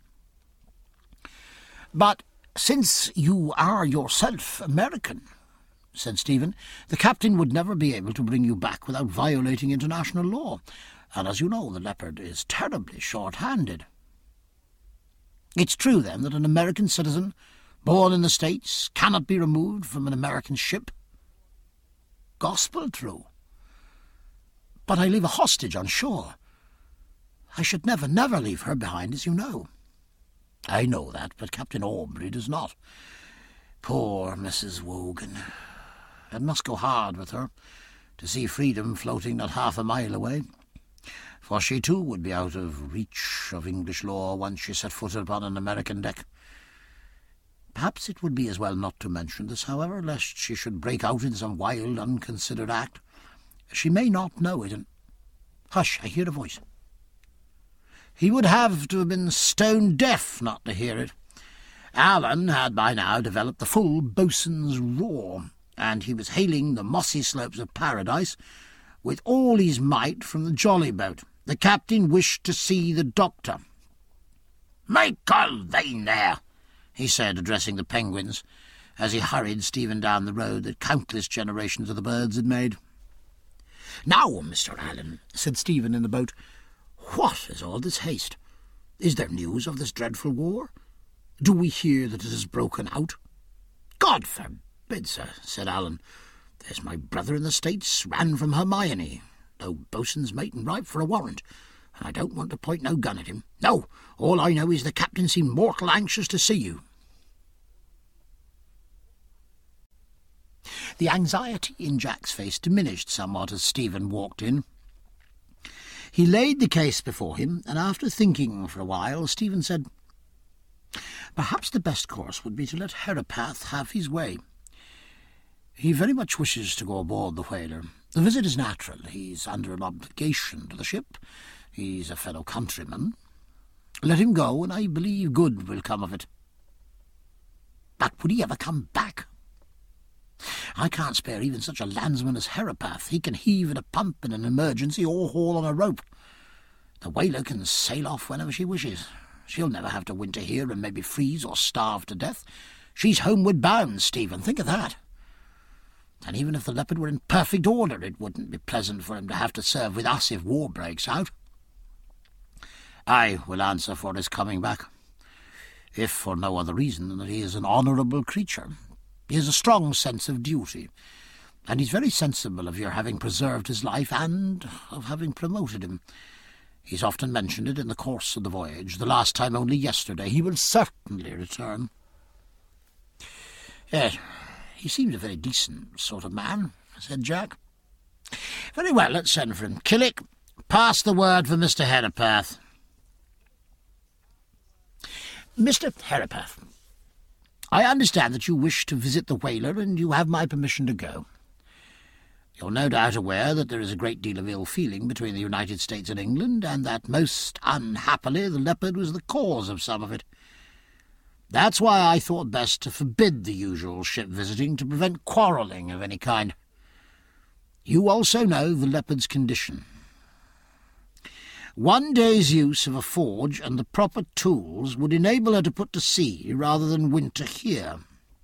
"But since you are yourself American," said Stephen, "the captain would never be able to bring you back without violating international law, and as you know, the Leopard is terribly short-handed." "It's true, then, that an American citizen, born in the States, cannot be removed from an American ship?" "Gospel true." "But I leave a hostage on shore. I should never, never leave her behind, as you know." "I know that, but Captain Aubrey does not. Poor Missus Wogan. It must go hard with her to see freedom floating not half a mile away, for she too would be out of reach of English law once she set foot upon an American deck. Perhaps it would be as well not to mention this, however, lest she should break out in some wild, unconsidered act. She may not know it, and... Hush, I hear a voice." He would have to have been stone deaf not to hear it, Alan had by now developed the full boatswain's roar, and he was hailing the mossy slopes of Paradise with all his might from the jolly boat. The captain wished to see the doctor. "Michael Vane there," he said, addressing the penguins, as he hurried Stephen down the road that countless generations of the birds had made. "Now, Mister Allen," said Stephen in the boat, "what is all this haste? Is there news of this dreadful war? Do we hear that it has broken out?" "God forbid, sir," said Allen. "There's my brother in the States ran from Hermione, no boatswain's mate and ripe for a warrant, and I don't want to point no gun at him. No, all I know is the captain seemed mortal anxious to see you." The anxiety in Jack's face diminished somewhat as Stephen walked in. He laid the case before him, and after thinking for a while, Stephen said, "Perhaps the best course would be to let Herapath have his way. He very much wishes to go aboard the whaler. The visit is natural. He's under an obligation to the ship. He's a fellow countryman. Let him go, and I believe good will come of it." "But would he ever come back?" "I can't spare even such a landsman as Herapath. He can heave at a pump in an emergency or haul on a rope. The whaler can sail off whenever she wishes. She'll never have to winter here and maybe freeze or starve to death. She's homeward bound, Stephen, think of that. And even if the Leopard were in perfect order, it wouldn't be pleasant for him to have to serve with us if war breaks out. I will answer for his coming back, if for no other reason than that he is an honourable creature. He has a strong sense of duty, and he's very sensible of your having preserved his life and of having promoted him. He's often mentioned it in the course of the voyage, the last time only yesterday. He will certainly return." "Yes, he seems a very decent sort of man," said Jack. "Very well, let's send for him. Killick, pass the word for Mister Herapath." "Mister Herapath, I understand that you wish to visit the whaler, and you have my permission to go. You're no doubt aware that there is a great deal of ill feeling between the United States and England, and that most unhappily the Leopard was the cause of some of it. That's why I thought best to forbid the usual ship visiting to prevent quarrelling of any kind. You also know the Leopard's condition. One day's use of a forge and the proper tools would enable her to put to sea rather than winter here.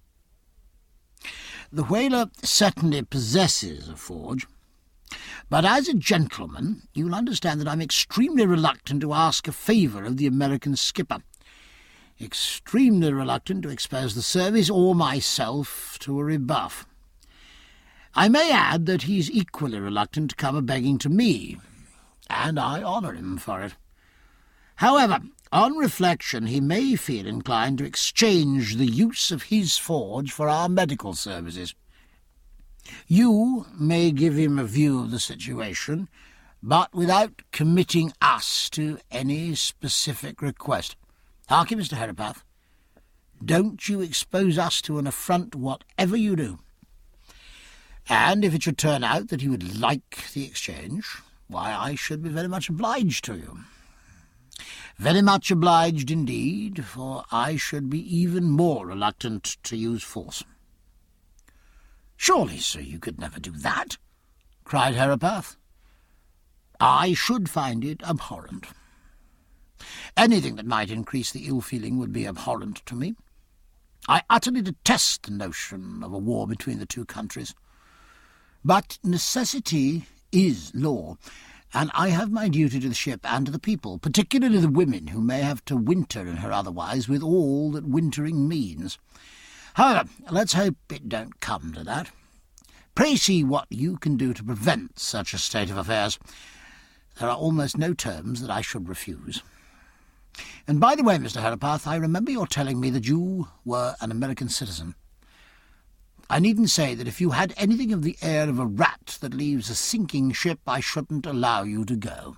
The whaler certainly possesses a forge, but as a gentleman you'll understand that I'm extremely reluctant to ask a favour of the American skipper, extremely reluctant to expose the service or myself to a rebuff. I may add that he's equally reluctant to come a-begging to me, and I honour him for it. However, on reflection, he may feel inclined to exchange the use of his forge for our medical services. You may give him a view of the situation, but without committing us to any specific request. Hark ye, Mister Herapath, don't you expose us to an affront whatever you do. And if it should turn out that you would like the exchange, why, I should be very much obliged to you. Very much obliged indeed, for I should be even more reluctant to use force." "Surely, sir, you could never do that," cried Herapath. "I should find it abhorrent. Anything that might increase the ill-feeling would be abhorrent to me. I utterly detest the notion of a war between the two countries. But necessity is law, and I have my duty to the ship and to the people, particularly the women who may have to winter in her otherwise, with all that wintering means. However, let's hope it don't come to that. Pray see what you can do to prevent such a state of affairs. There are almost no terms that I should refuse. And by the way, Mister Herapath, I remember your telling me that you were an American citizen. I needn't say that if you had anything of the air of a rat that leaves a sinking ship, I shouldn't allow you to go."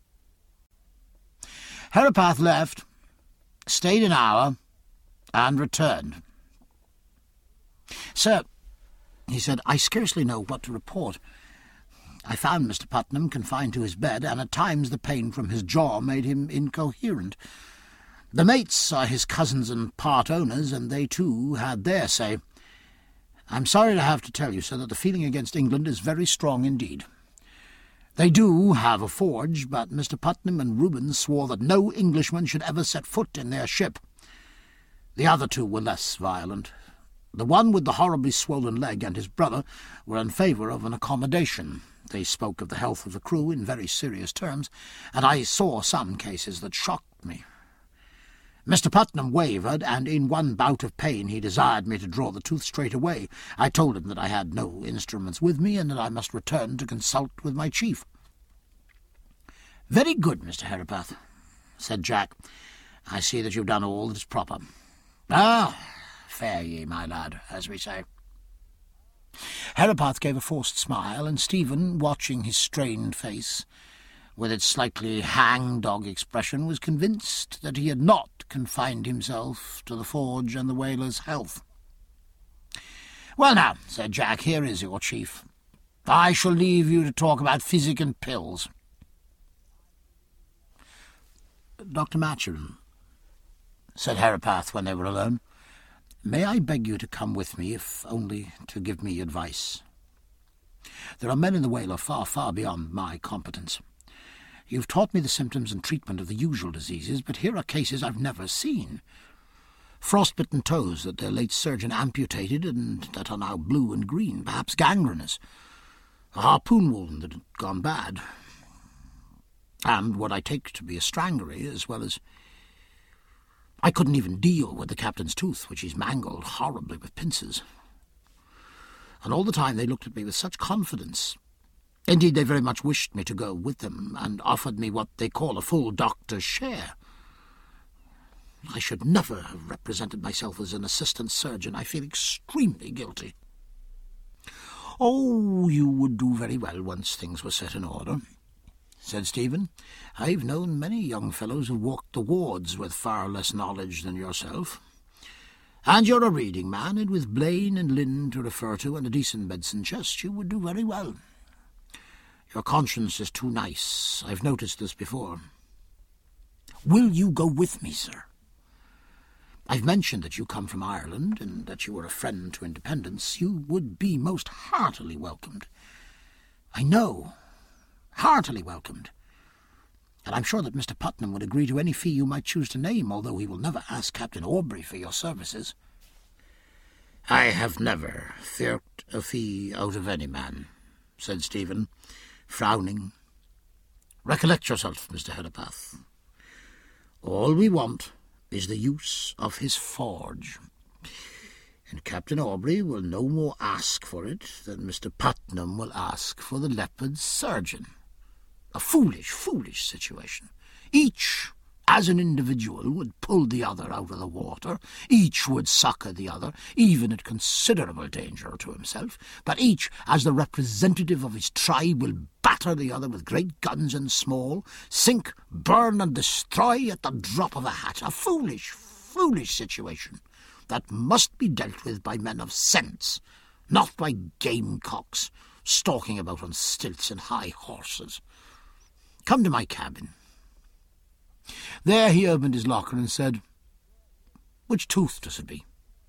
Herapath left, stayed an hour, and returned. "Sir," he said, "I scarcely know what to report. I found Mister Putnam confined to his bed, and at times the pain from his jaw made him incoherent. The mates are his cousins and part owners, and they too had their say. I'm sorry to have to tell you, sir, that the feeling against England is very strong indeed. They do have a forge, but Mister Putnam and Rubens swore that no Englishman should ever set foot in their ship. The other two were less violent. The one with the horribly swollen leg and his brother were in favour of an accommodation. They spoke of the health of the crew in very serious terms, and I saw some cases that shocked me. Mister Putnam wavered, and in one bout of pain he desired me to draw the tooth straight away. I told him that I had no instruments with me, and that I must return to consult with my chief. "Very good, Mister Herapath," said Jack. "I see that you've done all that is proper. Ah, fare ye, my lad, as we say." Herapath gave a forced smile, and Stephen, watching his strained face, with its slightly hang-dog expression, was convinced that he had not confined himself to the forge and the whaler's health. "Well now," said Jack, "here is your chief. I shall leave you to talk about physic and pills." "Doctor Maturin," said Herapath when they were alone, "may I beg you to come with me, if only to give me advice? There are men in the whaler far, far beyond my competence. You've taught me the symptoms and treatment of the usual diseases, but here are cases I've never seen. Frostbitten toes that their late surgeon amputated and that are now blue and green, perhaps gangrenous. A harpoon wound that had gone bad. And what I take to be a strangury, as well as... I couldn't even deal with the captain's tooth, which he's mangled horribly with pincers. And all the time they looked at me with such confidence. Indeed, they very much wished me to go with them, and offered me what they call a full doctor's share. I should never have represented myself as an assistant surgeon. I feel extremely guilty." "Oh, you would do very well once things were set in order," said Stephen. "I've known many young fellows who walked the wards with far less knowledge than yourself. And you're a reading man, and with Blaine and Lynn to refer to and a decent medicine chest, you would do very well. Your conscience is too nice. I've noticed this before. Will you go with me, sir? I've mentioned that you come from Ireland, and that you are a friend to independence. You would be most heartily welcomed. I know, heartily welcomed. And I'm sure that Mister Putnam would agree to any fee you might choose to name, although he will never ask Captain Aubrey for your services." "I have never feared a fee out of any man," said Stephen, frowning. "Recollect yourself, Mister Herapath. All we want is the use of his forge, and Captain Aubrey will no more ask for it than Mister Putnam will ask for the leopard's surgeon. A foolish, foolish situation. Each, as an individual, would pull the other out of the water. Each would succour the other, even at considerable danger to himself. But each, as the representative of his tribe, will batter the other with great guns and small, sink, burn, and destroy at the drop of a hat. A foolish, foolish situation that must be dealt with by men of sense, not by gamecocks stalking about on stilts and high horses. Come to my cabin." There he opened his locker and said, "Which tooth does it be?"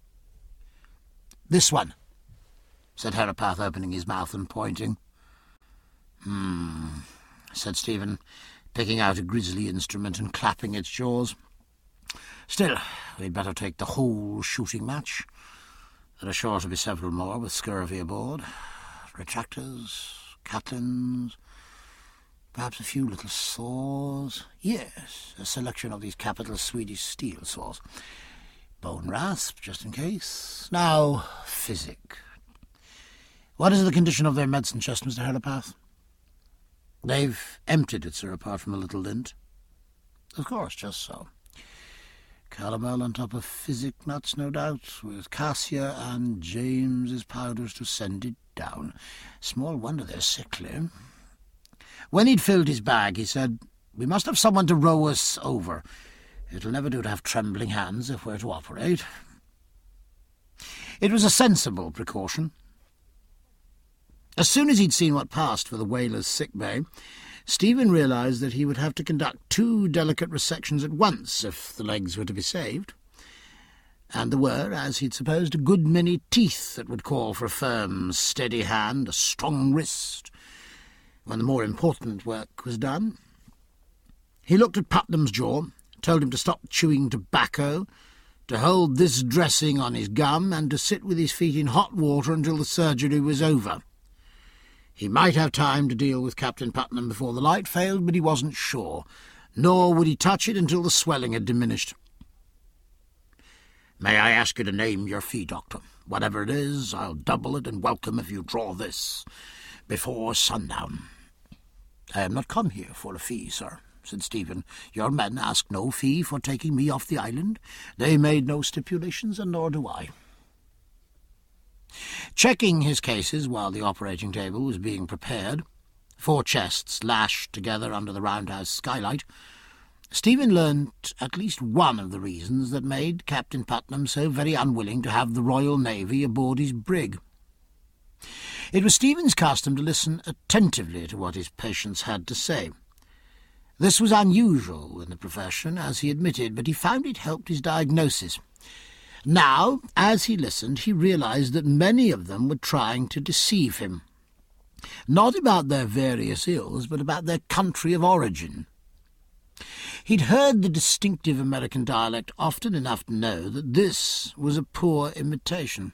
"This one," said Herapath, opening his mouth and pointing. Hmm, said Stephen, picking out a grisly instrument and clapping its jaws. "Still, we'd better take the whole shooting match. There are sure to be several more with scurvy aboard. Retractors, catlins, perhaps a few little saws. Yes, a selection of these capital Swedish steel saws. Bone rasp, just in case. Now, physic. What is the condition of their medicine chest, Mister Herapath?" "They've emptied it, sir, apart from a little lint." "Of course, just so. Calomel on top of physic nuts, no doubt, with cassia and James's powders to send it down. Small wonder they're sickly." When he'd filled his bag, he said, "We must have someone to row us over. It'll never do to have trembling hands if we're to operate." It was a sensible precaution. As soon as he'd seen what passed for the whaler's sick bay, Stephen realised that he would have to conduct two delicate resections at once if the legs were to be saved, and there were, as he'd supposed, a good many teeth that would call for a firm, steady hand, a strong wrist, when the more important work was done. He looked at Putnam's jaw, told him to stop chewing tobacco, to hold this dressing on his gum, and to sit with his feet in hot water until the surgery was over. He might have time to deal with Captain Putnam before the light failed, but he wasn't sure, nor would he touch it until the swelling had diminished. "May I ask you to name your fee, Doctor? Whatever it is, I'll double it and welcome if you draw this before sundown." "I am not come here for a fee, sir," said Stephen. "Your men asked no fee for taking me off the island. They made no stipulations, and nor do I." Checking his cases while the operating table was being prepared, four chests lashed together under the roundhouse skylight, Stephen learnt at least one of the reasons that made Captain Putnam so very unwilling to have the Royal Navy aboard his brig. It was Stephen's custom to listen attentively to what his patients had to say. This was unusual in the profession, as he admitted, but he found it helped his diagnosis. Now, as he listened, he realised that many of them were trying to deceive him, not about their various ills, but about their country of origin. He'd heard the distinctive American dialect often enough to know that this was a poor imitation,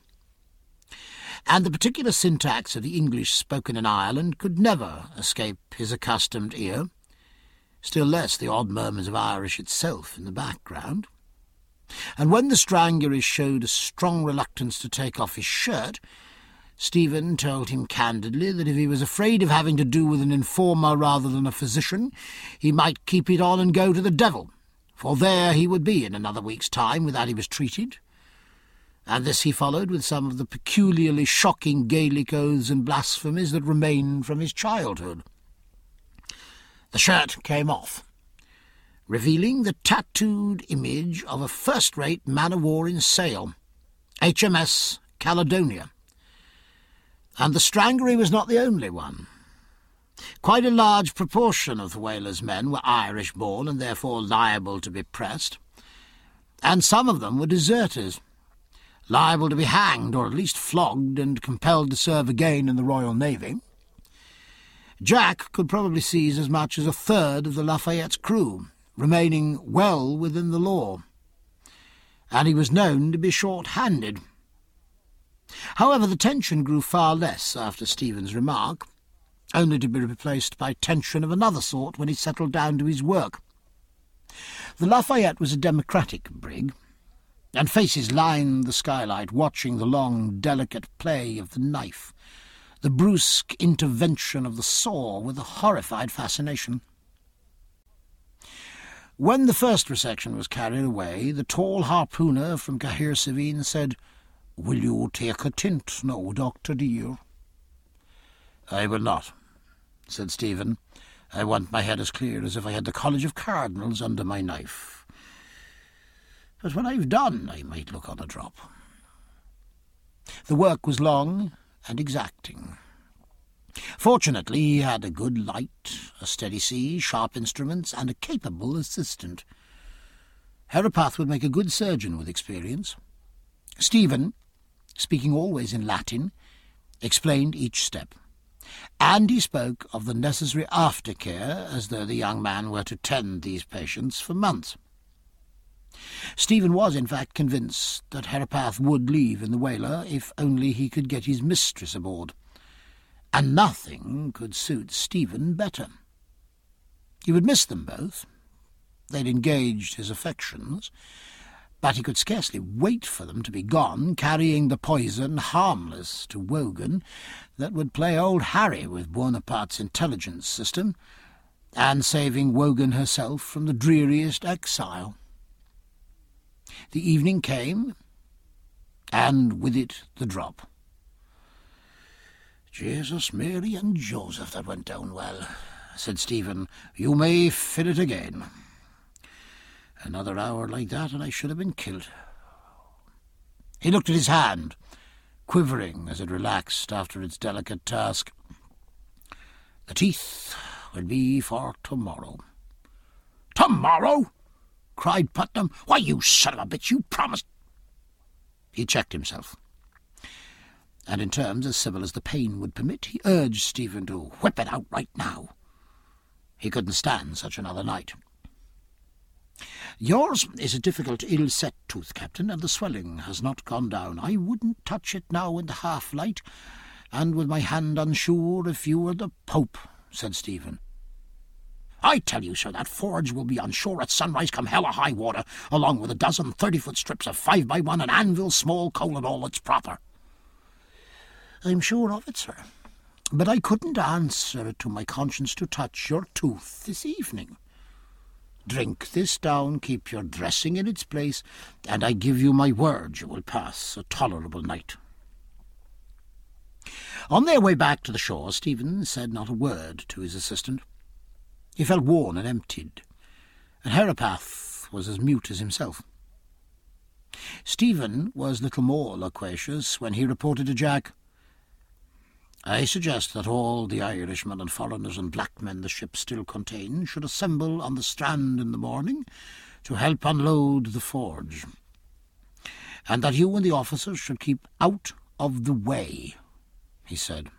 and the particular syntax of the English spoken in Ireland could never escape his accustomed ear, still less the odd murmurs of Irish itself in the background. And when the Strangury showed a strong reluctance to take off his shirt, Stephen told him candidly that if he was afraid of having to do with an informer rather than a physician, he might keep it on and go to the devil, for there he would be in another week's time without he was treated. And this he followed with some of the peculiarly shocking Gaelic oaths and blasphemies that remained from his childhood. The shirt came off, revealing the tattooed image of a first-rate man-of-war in sail, H M S Caledonia. And the Strangury was not the only one. Quite a large proportion of the whalers' men were Irish-born and therefore liable to be pressed, and some of them were deserters, liable to be hanged or at least flogged and compelled to serve again in the Royal Navy. Jack could probably seize as much as a third of the Lafayette's crew, remaining well within the law, and he was known to be short-handed. However, the tension grew far less after Stephen's remark, only to be replaced by tension of another sort when he settled down to his work. The Lafayette was a democratic brig, and faces lined the skylight, watching the long, delicate play of the knife, the brusque intervention of the saw with a horrified fascination. When the first resection was carried away, the tall harpooner from Cahirsiveen said, "Will you take a tint now, Doctor dear?" "I will not," said Stephen. "I want my head as clear as if I had the College of Cardinals under my knife. But when I've done, I might look on a drop." The work was long and exacting. Fortunately, he had a good light, a steady sea, sharp instruments, and a capable assistant. Herapath would make a good surgeon with experience. Stephen, speaking always in Latin, explained each step, and he spoke of the necessary aftercare as though the young man were to tend these patients for months. Stephen was, in fact, convinced that Herapath would leave in the whaler if only he could get his mistress aboard, and nothing could suit Stephen better. He would miss them both. They'd engaged his affections, but he could scarcely wait for them to be gone, carrying the poison, harmless to Wogan, that would play old Harry with Buonaparte's intelligence system, and saving Wogan herself from the dreariest exile. The evening came, and with it the drop. "Jesus, Mary, and Joseph, that went down well," said Stephen. "You may fill it again. Another hour like that, and I should have been killed." He looked at his hand, quivering as it relaxed after its delicate task. The teeth will be for tomorrow." "Tomorrow?" cried Putnam. "Why, you son of a bitch, you promised—" He checked himself, and in terms as civil as the pain would permit, he urged Stephen to whip it out right now. He couldn't stand such another night. "Yours is a difficult, ill-set tooth, Captain, and the swelling has not gone down. I wouldn't touch it now in the half-light, and with my hand unsure if you were the Pope," said Stephen. "I tell you, sir, that forge will be on shore at sunrise come hell or high water, along with a dozen thirty-foot strips of five by one, an anvil, small coal, and all that's proper." "I'm sure of it, sir. But I couldn't answer it to my conscience to touch your tooth this evening. Drink this down, keep your dressing in its place, and I give you my word you will pass a tolerable night." On their way back to the shore, Stephen said not a word to his assistant. He felt worn and emptied, and Herapath was as mute as himself. Stephen was little more loquacious when he reported to Jack, "I suggest that all the Irishmen and foreigners and black men the ship still contains should assemble on the strand in the morning to help unload the forge, and that you and the officers should keep out of the way," he said.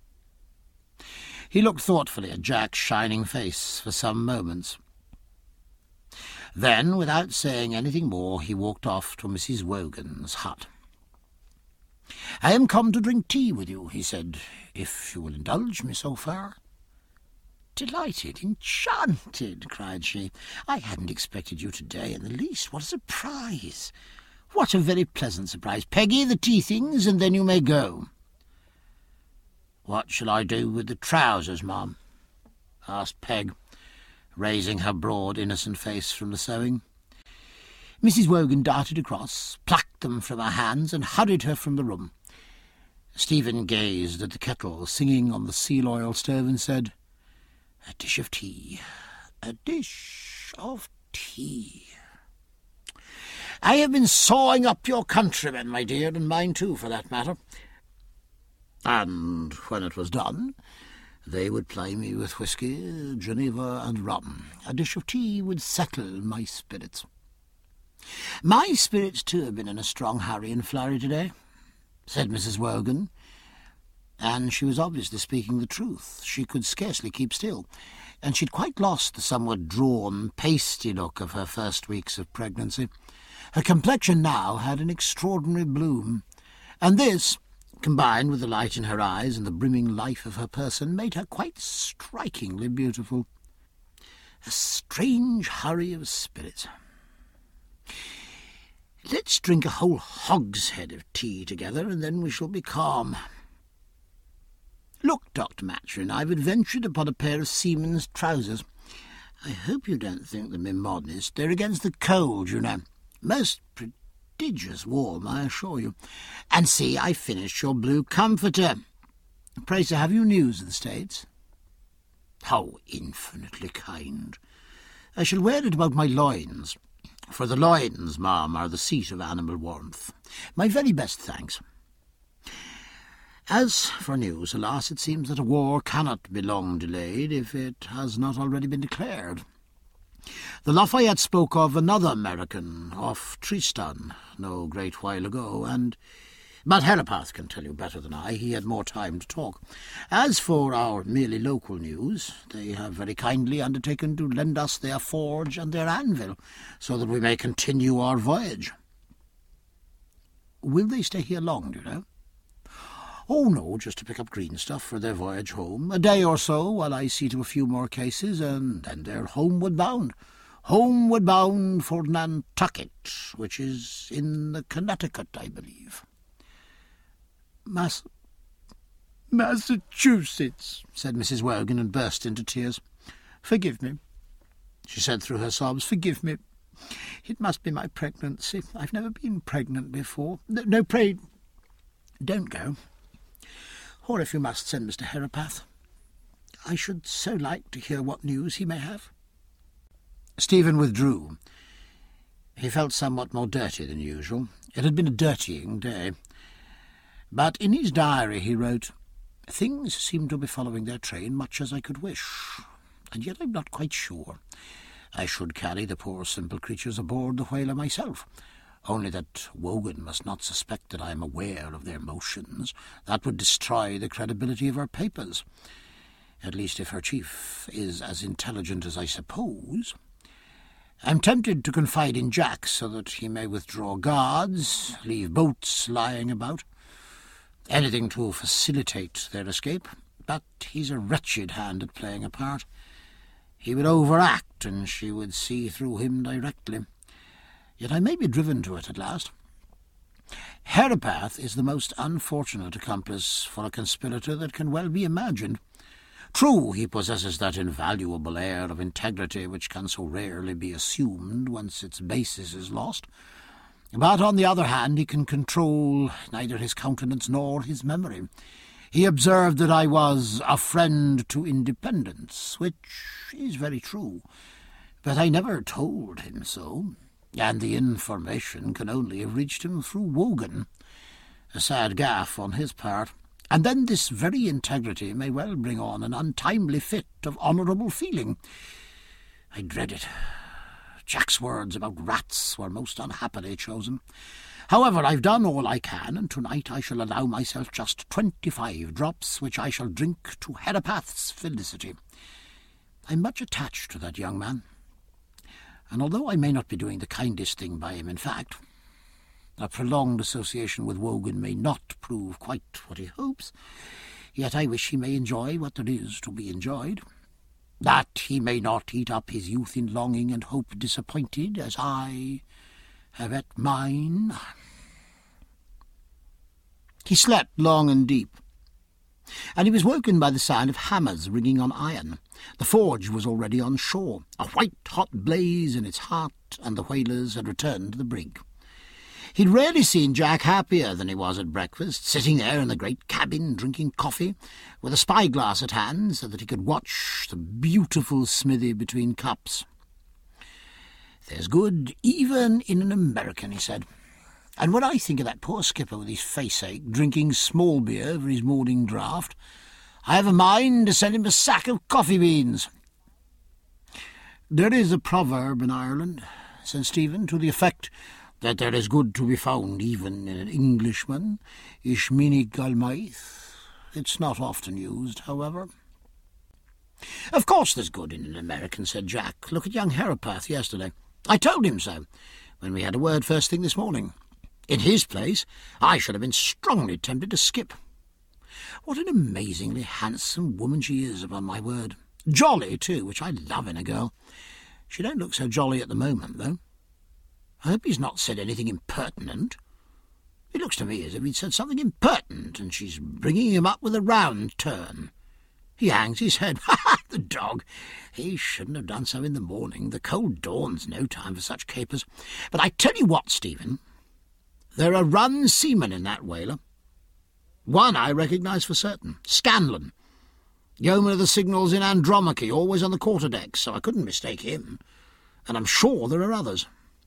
He looked thoughtfully at Jack's shining face for some moments. Then, without saying anything more, he walked off to Missus Wogan's hut. "I am come to drink tea with you," he said, "if you will indulge me so far." "Delighted, enchanted," cried she. "I hadn't expected you today in the least. What a surprise! What a very pleasant surprise. Peggy, the tea things, and then you may go." "What shall I do with the trousers, Mum?" asked Peg, raising her broad, innocent face from the sewing. Missus Wogan darted across, plucked them from her hands, and hurried her from the room. Stephen gazed at the kettle singing on the seal-oil stove and said, "A dish of tea, a dish of tea. I have been sawing up your countrymen, my dear, and mine too, for that matter. And when it was done, they would ply me with whisky, Geneva, and rum. A dish of tea would settle my spirits. My spirits, too, have been in a strong hurry and flurry today," said Missus Wogan, and she was obviously speaking the truth. She could scarcely keep still, and she'd quite lost the somewhat drawn, pasty look of her first weeks of pregnancy. Her complexion now had an extraordinary bloom, and this, combined with the light in her eyes and the brimming life of her person, made her quite strikingly beautiful. A strange hurry of spirits. "Let's drink a whole hogshead of tea together, and then we shall be calm. Look, Doctor Maturin, I've adventured upon a pair of seaman's trousers. I hope you don't think them immodest. They're against the cold, you know. Most prodigious warm, I assure you. And see, I finished your blue comforter. Pray, sir, have you news of the States?" "How infinitely kind. I shall wear it about my loins, for the loins, ma'am, are the seat of animal warmth. My very best thanks. As for news, alas, it seems that a war cannot be long delayed if it has not already been declared. The Lafayette spoke of another American off Tristan no great while ago, and... But Herapath can tell you better than I. He had more time to talk. As for our merely local news, they have very kindly undertaken to lend us their forge and their anvil, so that we may continue our voyage." "Will they stay here long, do you know?" "Oh, no, just to pick up green stuff for their voyage home. A day or so, while I see to a few more cases, and then they're homeward bound. Homeward bound for Nantucket, which is in the Connecticut, I believe." Mass... "Massachusetts," said Missus Wogan, and burst into tears. "Forgive me," she said through her sobs. "Forgive me. It must be my pregnancy. I've never been pregnant before. No, no, pray, don't go. Or if you must, send Mister Herapath. I should so like to hear what news he may have." Stephen withdrew. He felt somewhat more dirty than usual. It had been a dirtying day. But in his diary he wrote, "Things seem to be following their train much as I could wish. and yet I'm not quite sure. I should carry the poor simple creatures aboard the whaler myself, only that Wogan must not suspect that I am aware of their motions. That would destroy the credibility of her papers. At least if her chief is as intelligent as I suppose. I'm tempted to confide in Jack so that he may withdraw guards, leave boats lying about, anything to facilitate their escape, but he's a wretched hand at playing a part. He would overact, and she would see through him directly. Yet I may be driven to it at last. Herapath is the most unfortunate accomplice for a conspirator that can well be imagined. True, he possesses that invaluable air of integrity which can so rarely be assumed once its basis is lost. But on the other hand, he can control neither his countenance nor his memory. He observed that I was a friend to independence, which is very true, but I never told him so, and the information can only have reached him through Wogan. A sad gaffe on his part, and then this very integrity may well bring on an untimely fit of honourable feeling. I dread it. Jack's words about rats were most unhappily chosen. However, I've done all I can, and tonight I shall allow myself just twenty-five drops, which I shall drink to Herapath's felicity. I'm much attached to that young man, and although I may not be doing the kindest thing by him in fact, a prolonged association with Wogan may not prove quite what he hopes, yet I wish he may enjoy what there is to be enjoyed, that he may not eat up his youth in longing and hope disappointed, as I have at mine. He slept long and deep, and he was woken by the sound of hammers ringing on iron. The forge was already on shore, a white-hot blaze in its heart, and the whalers had returned to the brig. He'd rarely seen Jack happier than he was at breakfast, sitting there in the great cabin drinking coffee, with a spyglass at hand so that he could watch the beautiful smithy between cups. "There's good even in an American," he said. "And when I think of that poor skipper with his face ache, drinking small beer for his morning draught, I have a mind to send him a sack of coffee beans." "There is a proverb in Ireland," said Stephen, "to the effect that there is good to be found even in an Englishman. Ishminig almaith. It's not often used, however." "Of course there's good in an American," said Jack. "Look at young Herapath yesterday. I told him so when we had a word first thing this morning. In his place, I should have been strongly tempted to skip. What an amazingly handsome woman she is, upon my word. Jolly, too, which I love in a girl. She don't look so jolly at the moment, though. I hope he's not said anything impertinent. It looks to me as if he'd said something impertinent, and she's bringing him up with a round turn. He hangs his head. Ha ha! The dog! He shouldn't have done so in the morning. The cold dawn's no time for such capers. But I tell you what, Stephen, there are run seamen in that whaler. One I recognise for certain, Scanlon, yeoman of the signals in Andromache, always on the quarter-deck, so I couldn't mistake him. And I'm sure there are others."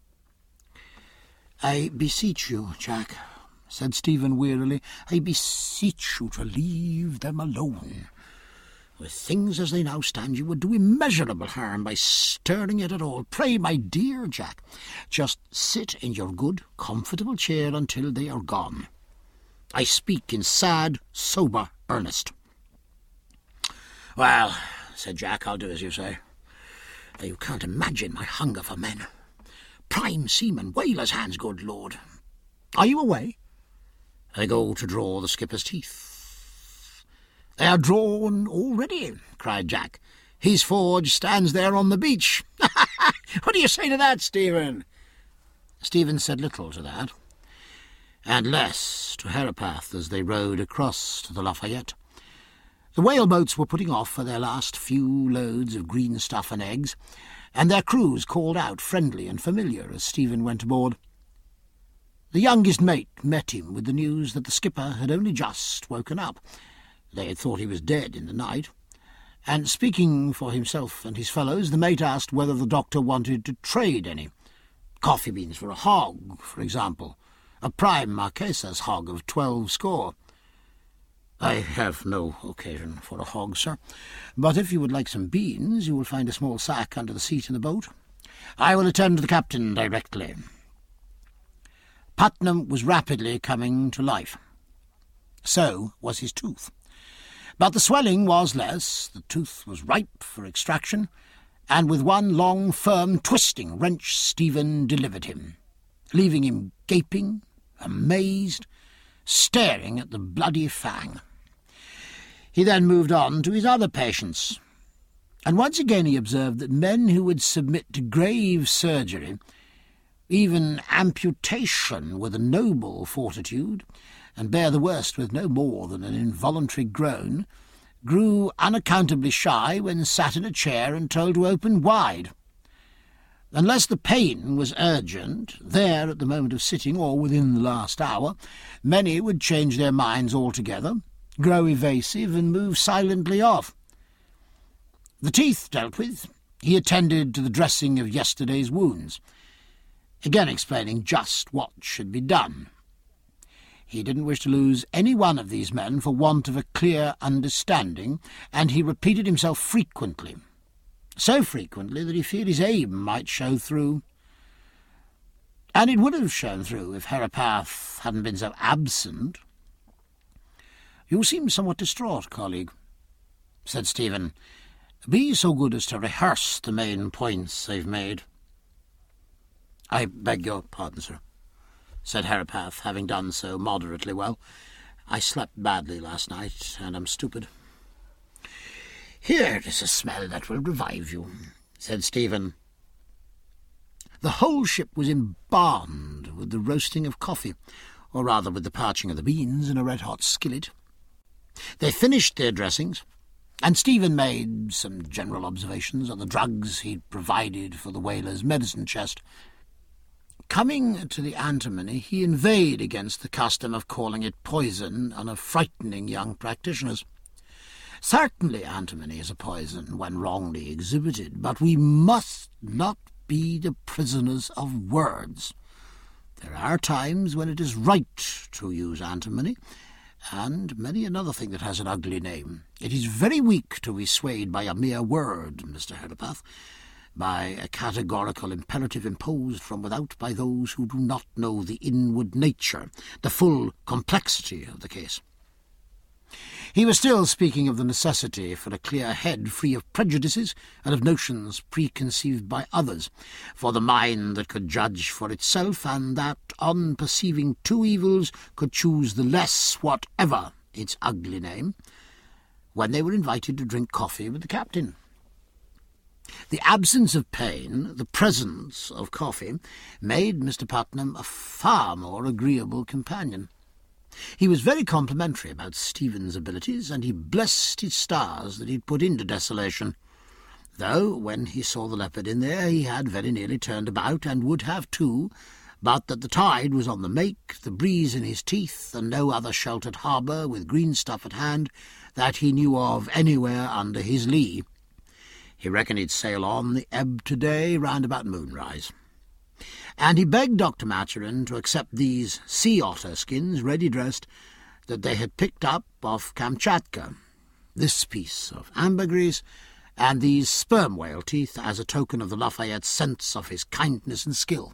"I beseech you, Jack," said Stephen wearily, "I beseech you to leave them alone. With things as they now stand, you would do immeasurable harm by stirring it at all. Pray, my dear Jack, just sit in your good, comfortable chair until they are gone. I speak in sad, sober earnest." "Well," said Jack, "I'll do as you say. You can't imagine my hunger for men. Prime seamen, whalers' hands, good Lord. Are you away?" "I go to draw the skipper's teeth." "They are drawn already," cried Jack. "His forge stands there on the beach." "What do you say to that, Stephen?" Stephen said little to that, and less to Herapath as they rowed across to the Lafayette. The whale-boats were putting off for their last few loads of green stuff and eggs, and their crews called out friendly and familiar as Stephen went aboard. The youngest mate met him with the news that the skipper had only just woken up. They had thought he was dead in the night, and speaking for himself and his fellows, the mate asked whether the doctor wanted to trade any. Coffee beans for a hog, for example, a prime Marquesas hog of twelve score. "I have no occasion for a hog, sir, but if you would like some beans, you will find a small sack under the seat in the boat. I will attend to the captain directly." Putnam was rapidly coming to life. So was his tooth. But the swelling was less, the tooth was ripe for extraction, and with one long, firm, twisting wrench Stephen delivered him, leaving him gaping, amazed, staring at the bloody fang. He then moved on to his other patients, and once again he observed that men who would submit to grave surgery, even amputation, with a noble fortitude, and bear the worst with no more than an involuntary groan, grew unaccountably shy when sat in a chair and told to open wide. Unless the pain was urgent, there at the moment of sitting, or within the last hour, many would change their minds altogether, grow evasive, and move silently off. The teeth dealt with, he attended to the dressing of yesterday's wounds, again explaining just what should be done. He didn't wish to lose any one of these men for want of a clear understanding, and he repeated himself frequently, so frequently that he feared his aim might show through. And it would have shown through if Herapath hadn't been so absent. "You seem somewhat distraught, colleague," said Stephen. "Be so good as to rehearse the main points I've made." "I beg your pardon, sir," said Herapath, having done so moderately well. "I slept badly last night, and am stupid." "Here is a smell that will revive you," said Stephen. The whole ship was embalmed with the roasting of coffee, or rather with the parching of the beans in a red-hot skillet. They finished their dressings, and Stephen made some general observations on the drugs he'd provided for the whaler's medicine chest. Coming to the antimony, he inveighed against the custom of calling it poison on a frightening young practitioners. Certainly antimony is a poison when wrongly exhibited, but we must not be the prisoners of words. There are times when it is right to use antimony, and many another thing that has an ugly name. It is very weak to be swayed by a mere word, Mister Herapath, by a categorical imperative imposed from without by those who do not know the inward nature, the full complexity of the case. He was still speaking of the necessity for a clear head free of prejudices and of notions preconceived by others, for the mind that could judge for itself, and that, on perceiving two evils, could choose the less, whatever its ugly name, when they were invited to drink coffee with the captain. The absence of pain, the presence of coffee, made Mister Putnam a far more agreeable companion. He was very complimentary about Stephen's abilities, and he blessed his stars that he'd put into Desolation, though when he saw the Leopard in there he had very nearly turned about, and would have too, but that the tide was on the make, the breeze in his teeth, and no other sheltered harbour with green stuff at hand that he knew of anywhere under his lee. He reckoned he'd sail on the ebb to-day round about moonrise. And he begged Doctor Maturin to accept these sea-otter skins, ready-dressed, that they had picked up off Kamchatka, this piece of ambergris, and these sperm-whale teeth as a token of the Lafayette's sense of his kindness and skill.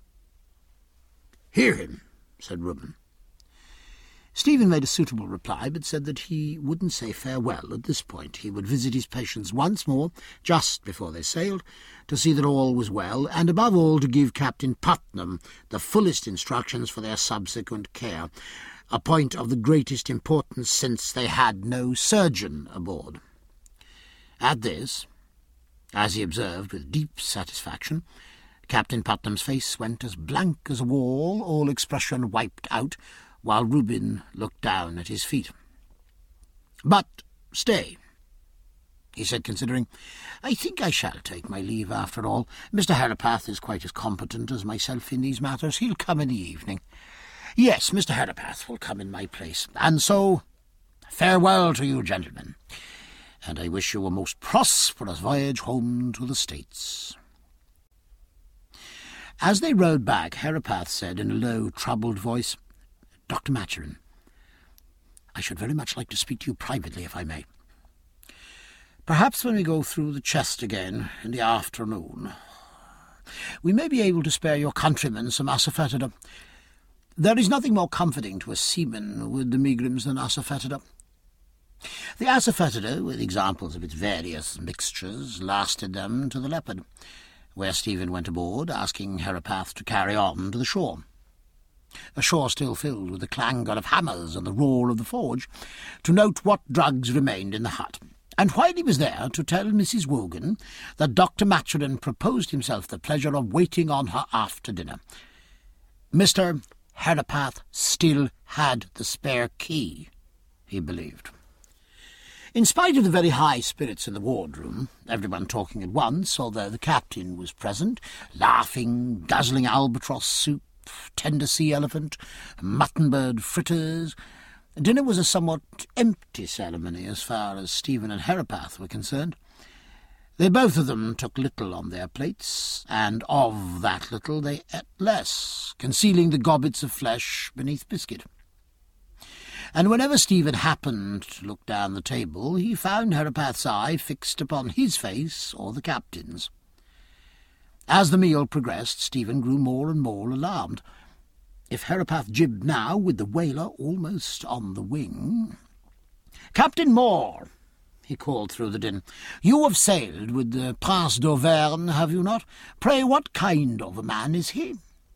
"Hear him," said Reuben. Stephen made a suitable reply, but said that he wouldn't say farewell at this point. He would visit his patients once more, just before they sailed, to see that all was well, and above all to give Captain Putnam the fullest instructions for their subsequent care, a point of the greatest importance since they had no surgeon aboard. At this, as he observed with deep satisfaction, Captain Putnam's face went as blank as a wall, all expression wiped out, while Reuben looked down at his feet. "But stay," he said, considering. "I think I shall take my leave after all. Mister Herapath is quite as competent as myself in these matters. He'll come in the evening. Yes, Mister Herapath will come in my place. And so, farewell to you, gentlemen, and I wish you a most prosperous voyage home to the States." As they rowed back, Herapath said in a low, troubled voice, "Doctor Maturin, I should very much like to speak to you privately, if I may. Perhaps when we go through the chest again in the afternoon, we may be able to spare your countrymen some asafoetida. There is nothing more comforting to a seaman with the megrims than asafoetida. The asafoetida, with examples of its various mixtures, lasted them to the Leopard, where Stephen went aboard, asking Herapath to carry on to the shore. A shore still filled with the clangour of hammers and the roar of the forge, to note what drugs remained in the hut, and while he was there to tell Missus Wogan that Doctor Maturin proposed himself the pleasure of waiting on her after dinner. Mister Herapath still had the spare key, he believed. In spite of the very high spirits in the wardroom, everyone talking at once, although the captain was present, laughing, guzzling albatross soup, tender sea elephant, mutton-bird fritters, dinner was a somewhat empty ceremony as far as Stephen and Herapath were concerned. They both of them took little on their plates, and of that little they ate less, concealing the gobbets of flesh beneath biscuit. And whenever Stephen happened to look down the table, he found Herapath's eye fixed upon his face or the captain's. As the meal progressed, Stephen grew more and more alarmed. If Herapath jibbed now, with the whaler almost on the wing... "Captain Moore," he called through the din, "you have sailed with the Prince d'Auvergne, have you not? Pray, what kind of a man is he?"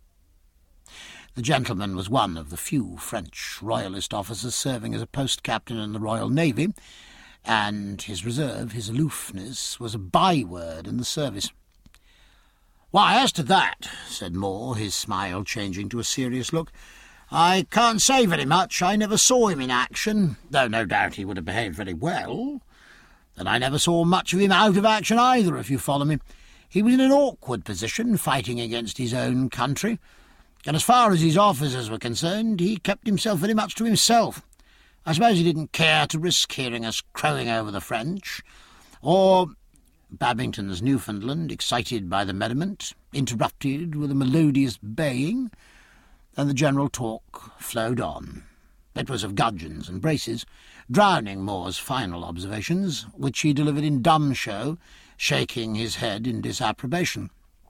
The gentleman was one of the few French royalist officers serving as a post-captain in the Royal Navy, and his reserve, his aloofness, was a byword in the service. "Why, as to that," said Moore, his smile changing to a serious look, "I can't say very much. I never saw him in action, though no doubt he would have behaved very well. And I never saw much of him out of action either, if you follow me. He was in an awkward position, fighting against his own country, and as far as his officers were concerned, he kept himself very much to himself. I suppose he didn't care to risk hearing us crowing over the French, or..." Babington's Newfoundland, excited by the merriment, interrupted with a melodious baying, and the general talk flowed on. It was of gudgeons and braces, drowning Moore's final observations, which he delivered in dumb show, shaking his head in disapprobation.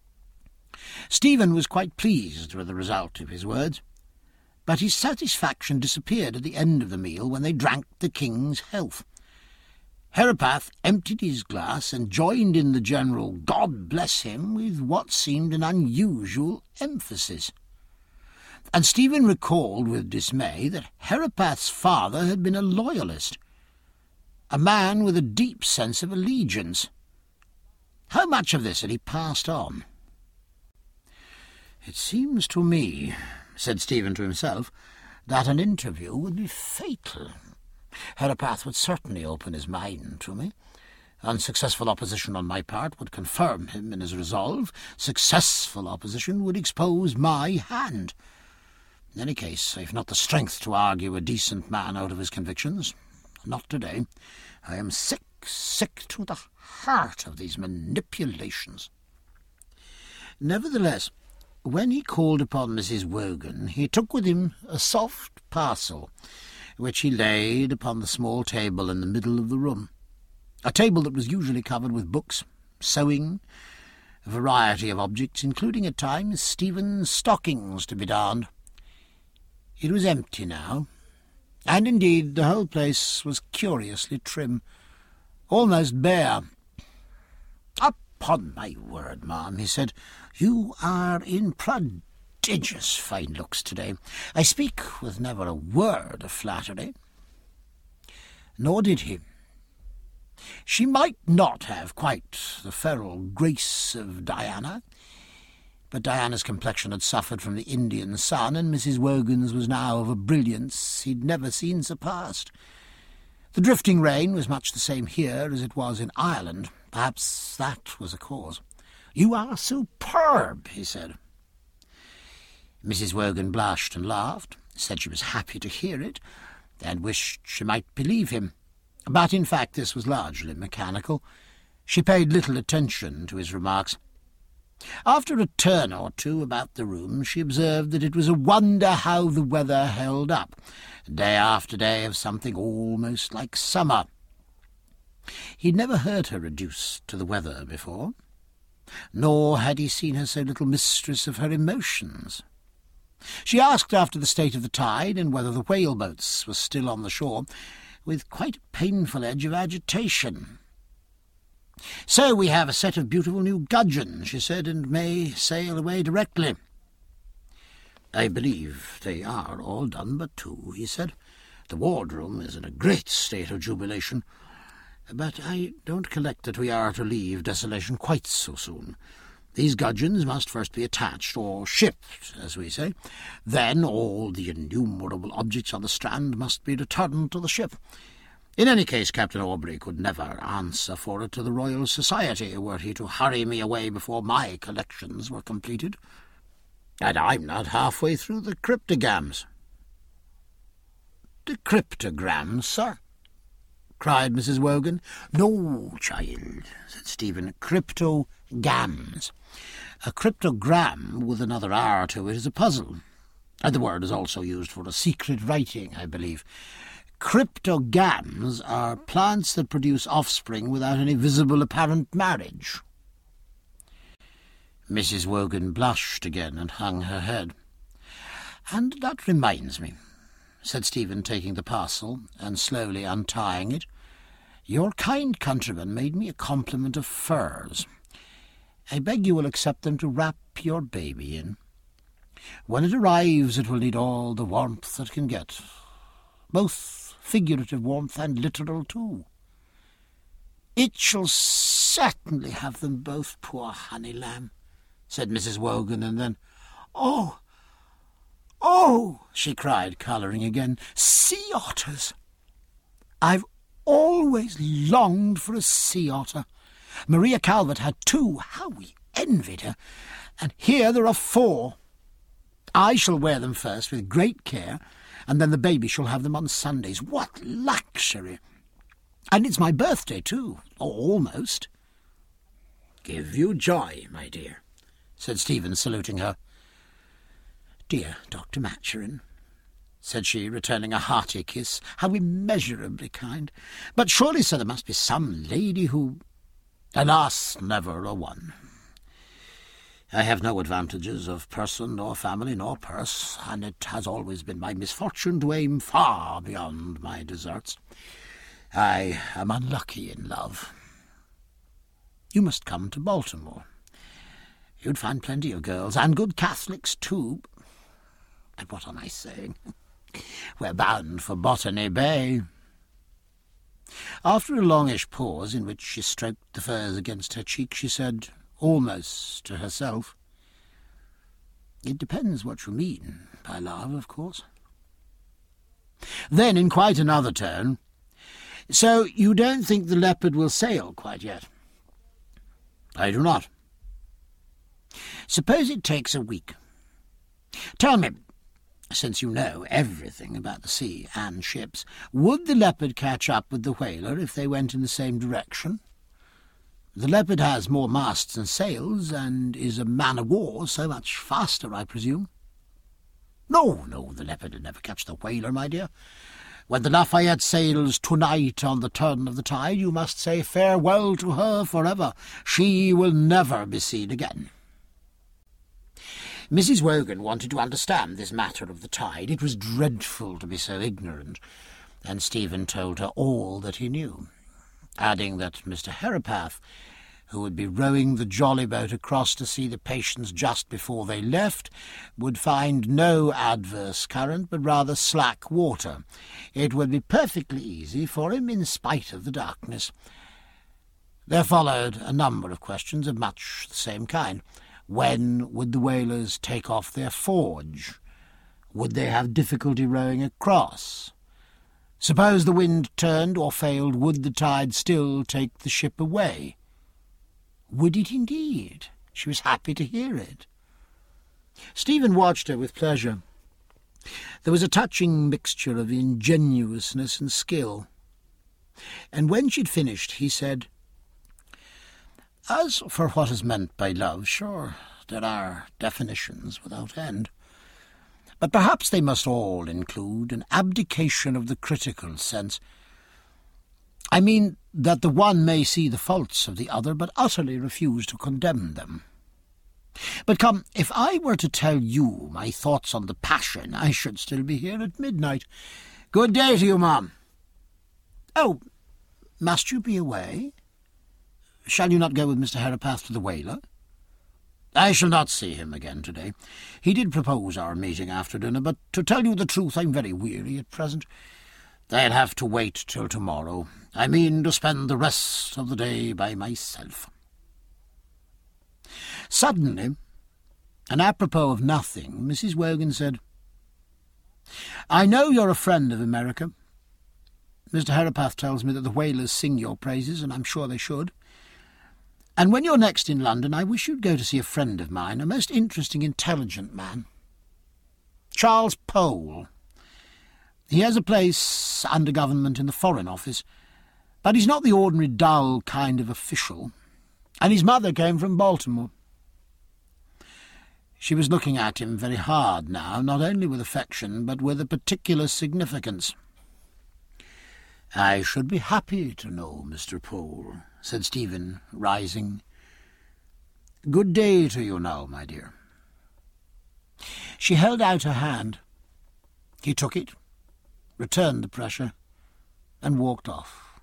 Stephen was quite pleased with the result of his words, but his satisfaction disappeared at the end of the meal when they drank the king's health. Herapath emptied his glass and joined in the general "God bless him" with what seemed an unusual emphasis. And Stephen recalled with dismay that Herapath's father had been a loyalist, a man with a deep sense of allegiance. How much of this had he passed on? "It seems to me," said Stephen to himself, "that an interview would be fatal. Herapath would certainly open his mind to me. Unsuccessful opposition on my part would confirm him in his resolve. Successful opposition would expose my hand. In any case, I've not the strength to argue a decent man out of his convictions. Not today. I am sick, sick to the heart of these manipulations." Nevertheless, when he called upon Missus Wogan, he took with him a soft parcel, which he laid upon the small table in the middle of the room, a table that was usually covered with books, sewing, a variety of objects, including at times Stephen's stockings to be darned. It was empty now, and indeed the whole place was curiously trim, almost bare. "Upon my word, ma'am," he said, "you are in prodigious fine looks today. I speak with never a word of flattery." Nor did he. She might not have quite the feral grace of Diana, but Diana's complexion had suffered from the Indian sun, and Missus Wogan's was now of a brilliance he'd never seen surpassed. The drifting rain was much the same here as it was in Ireland. Perhaps that was a cause. "You are superb," he said. Missus Wogan blushed and laughed, said she was happy to hear it, and wished she might believe him. But in fact this was largely mechanical. She paid little attention to his remarks. After a turn or two about the room, she observed that it was a wonder how the weather held up, day after day of something almost like summer. He'd never heard her reduced to the weather before, nor had he seen her so little mistress of her emotions. She asked after the state of the tide and whether the whale-boats were still on the shore, with quite a painful edge of agitation. "So we have a set of beautiful new gudgeons," she said, "and may sail away directly." "I believe they are all done but two," he said. "The wardroom is in a great state of jubilation. But I don't collect that we are to leave Desolation quite so soon. These gudgeons must first be attached, or shipped, as we say. Then all the innumerable objects on the strand must be returned to the ship. In any case, Captain Aubrey could never answer for it to the Royal Society, were he to hurry me away before my collections were completed. And I'm not halfway through the cryptograms." "The cryptograms, sir?" cried Missus Wogan. "No, child," said Stephen. "Cryptogams. A cryptogram with another R to it is a puzzle, and the word is also used for a secret writing, I believe. Cryptogams are plants that produce offspring without any visible apparent marriage." Missus Wogan blushed again and hung her head. "And that reminds me," said Stephen, taking the parcel and slowly untying it. "Your kind countryman made me a compliment of furs. I beg you will accept them to wrap your baby in. When it arrives it will need all the warmth it can get, both figurative warmth and literal too." "It shall certainly have them both, poor honey lamb," said Missus Wogan, and then, "Oh, oh," she cried, colouring again, "sea otters! I've always longed for a sea otter. Maria Calvert had two. How we envied her! And here there are four. I shall wear them first with great care, and then the baby shall have them on Sundays. What luxury! And it's my birthday, too, or almost." "Give you joy, my dear," said Stephen, saluting her. "Dear Doctor Maturin," said she, returning a hearty kiss. "How immeasurably kind! But surely, sir, there must be some lady who—" "Alas, never a one. I have no advantages of person nor family nor purse, and it has always been my misfortune to aim far beyond my deserts. I am unlucky in love. You must come to Baltimore. You'd find plenty of girls, and good Catholics too. And what am I saying? We're bound for Botany Bay." After a longish pause, in which she stroked the furs against her cheek, she said, almost to herself, "It depends what you mean by love, of course." Then, in quite another tone, "So you don't think the Leopard will sail quite yet?" "I do not." "Suppose it takes a week. Tell me, since you know everything about the sea and ships, would the Leopard catch up with the whaler if they went in the same direction? The Leopard has more masts and sails, and is a man-of-war, so much faster, I presume." "No, no, the Leopard will never catch the whaler, my dear. When the Lafayette sails tonight on the turn of the tide, you must say farewell to her forever. She will never be seen again." Missus Wogan wanted to understand this matter of the tide. It was dreadful to be so ignorant, and Stephen told her all that he knew, adding that Mister Herapath, who would be rowing the jolly boat across to see the patients just before they left, would find no adverse current, but rather slack water. It would be perfectly easy for him, in spite of the darkness. There followed a number of questions of much the same kind. When would the whalers take off their forge? Would they have difficulty rowing across? Suppose the wind turned or failed, would the tide still take the ship away? Would it indeed? She was happy to hear it. Stephen watched her with pleasure. There was a touching mixture of ingenuousness and skill. And when she'd finished, he said, As for what is meant by love, sure, there are definitions without end. But perhaps they must all include an abdication of the critical sense. I mean that the one may see the faults of the other, but utterly refuse to condemn them. But come, if I were to tell you my thoughts on the passion, I should still be here at midnight. Good day to you, ma'am. Oh, must you be away? Shall you not go with Mister Herapath to the Whaler? I shall not see him again today. He did propose our meeting after dinner, but to tell you the truth, I'm very weary at present. I'll have to wait till tomorrow. I mean to spend the rest of the day by myself. Suddenly, and apropos of nothing, Missus Wogan said, I know you're a friend of America. Mister Herapath tells me that the whalers sing your praises, and I'm sure they should. And when you're next in London, I wish you'd go to see a friend of mine, a most interesting, intelligent man. Charles Pole. He has a place under government in the Foreign Office, but he's not the ordinary dull kind of official, and his mother came from Baltimore. She was looking at him very hard now, not only with affection, but with a particular significance. I should be happy to know Mister Pole, said Stephen, rising. Good day to you now, my dear. She held out her hand. He took it, returned the pressure, and walked off.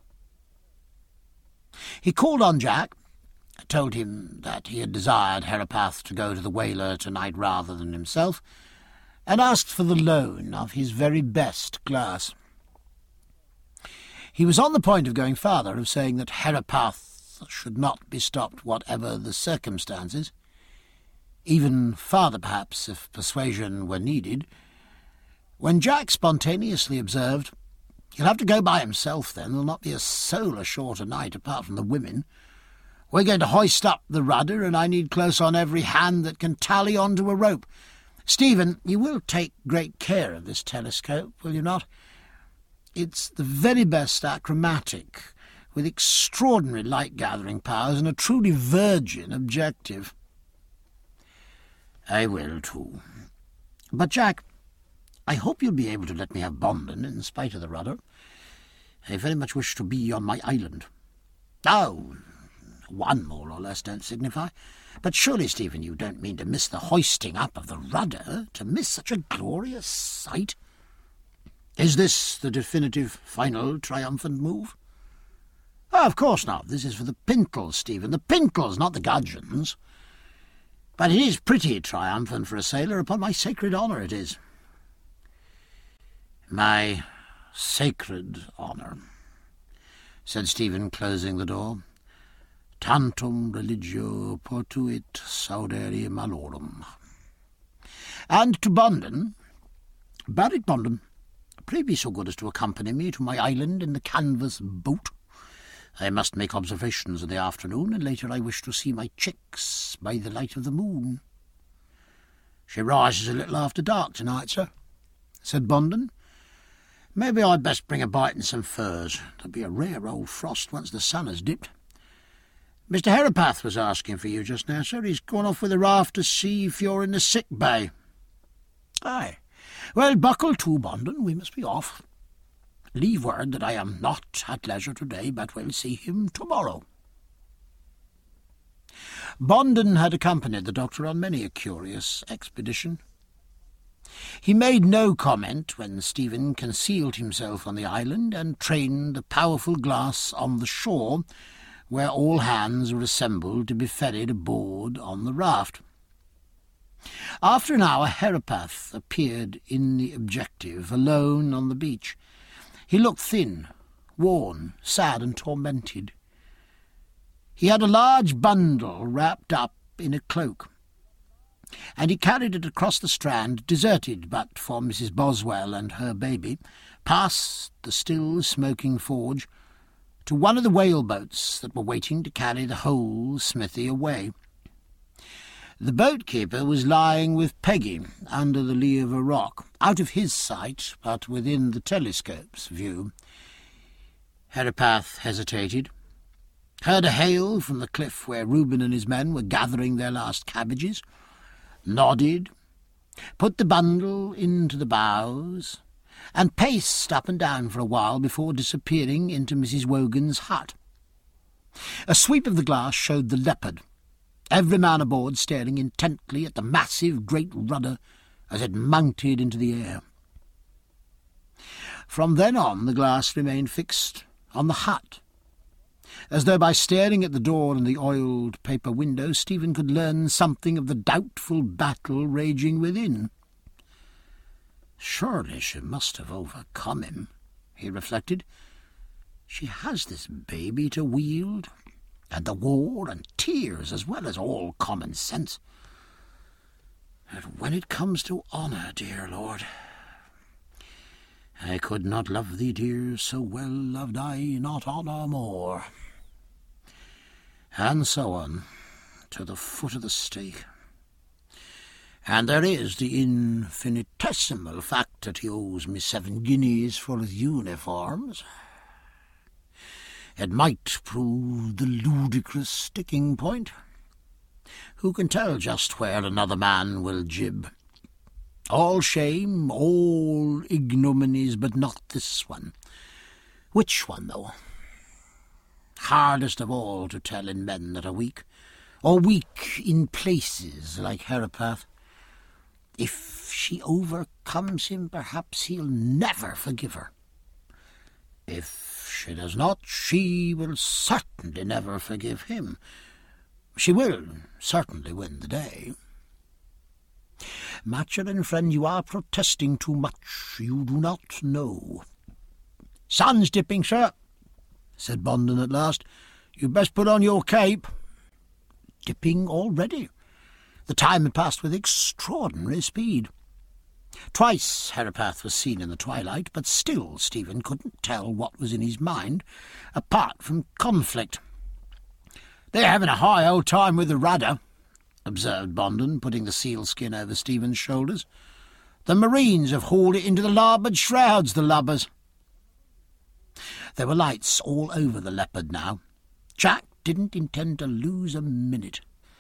He called on Jack, told him that he had desired Herapath to go to the Whaler tonight rather than himself, and asked for the loan of his very best glass. He was on the point of going farther, of saying that Herapath should not be stopped whatever the circumstances, even farther perhaps if persuasion were needed, when Jack spontaneously observed, He'll have to go by himself then. There'll not be a soul ashore tonight apart from the women. We're going to hoist up the rudder, and I need close on every hand that can tally onto a rope. Stephen, you will take great care of this telescope, will you not? It's the very best achromatic, with extraordinary light-gathering powers and a truly virgin objective. I will, too. But, Jack, I hope you'll be able to let me have Bondon in spite of the rudder. I very much wish to be on my island. Oh, one more or less don't signify. But surely, Stephen, you don't mean to miss the hoisting up of the rudder, to miss such a glorious sight? Is this the definitive, final, triumphant move? Oh, of course not. This is for the Pintles, Stephen. The Pintles, not the gudgeons. But it is pretty triumphant for a sailor. Upon my sacred honour it is. My sacred honour, said Stephen, closing the door. Tantum religio potuit saudere malorum. And to Bondon, Barrick Bondon, pray be so good as to accompany me to my island in the canvas boat. I must make observations in the afternoon, and later I wish to see my chicks by the light of the moon. She rises a little after dark tonight, sir, said Bondon. Maybe I'd best bring a bite and some furs. There'll be a rare old frost once the sun has dipped. Mister Herapath was asking for you just now, sir. He's gone off with a raft to see if you're in the sick bay. Aye. Well, buckle to, Bondon. We must be off. Leave word that I am not at leisure today, but will see him tomorrow. Bondon had accompanied the doctor on many a curious expedition. He made no comment when Stephen concealed himself on the island and trained the powerful glass on the shore, where all hands were assembled to be ferried aboard on the raft. After an hour, Herapath appeared in the objective, alone on the beach. He looked thin, worn, sad and tormented. He had a large bundle wrapped up in a cloak, and he carried it across the strand, deserted but for Missus Boswell and her baby, past the still smoking forge, to one of the whale-boats that were waiting to carry the whole smithy away. The boat-keeper was lying with Peggy under the lee of a rock, out of his sight, but within the telescope's view. Herapath hesitated. heard a hail from the cliff where Reuben and his men were gathering their last cabbages, nodded, put the bundle into the bows, and paced up and down for a while before disappearing into Missus Wogan's hut. A sweep of the glass showed the Leopard, every man aboard staring intently at the massive great rudder as it mounted into the air. From then on the glass remained fixed on the hut, as though by staring at the door and the oiled paper window Stephen could learn something of the doubtful battle raging within. Surely she must have overcome him, he reflected. She has this baby to wield, and the war and tears as well as all common sense. And when it comes to honour, dear Lord, I could not love thee, dear, so well loved I not honour more. And so on, to the foot of the stake. And there is the infinitesimal fact that he owes me seven guineas for his uniforms. It might prove the ludicrous sticking point. Who can tell just where another man will jib? All shame, all ignominies, but not this one. Which one, though? Hardest of all to tell in men that are weak, or weak in places like Herapath. If she overcomes him, perhaps he'll never forgive her. If she does not, she will certainly never forgive him. She will certainly win the day. Maturin, friend, you are protesting too much. You do not know. Sun's dipping, sir, said Bondon at last. You'd best put on your cape. Dipping already. The time had passed with extraordinary speed. Twice Herapath was seen in the twilight, but still Stephen couldn't tell what was in his mind, apart from conflict. They're having a high old time with the rudder, observed Bondon, putting the sealskin over Stephen's shoulders. The marines have hauled it into the larboard shrouds, the lubbers. There were lights all over the Leopard now. Jack didn't intend to lose a minute.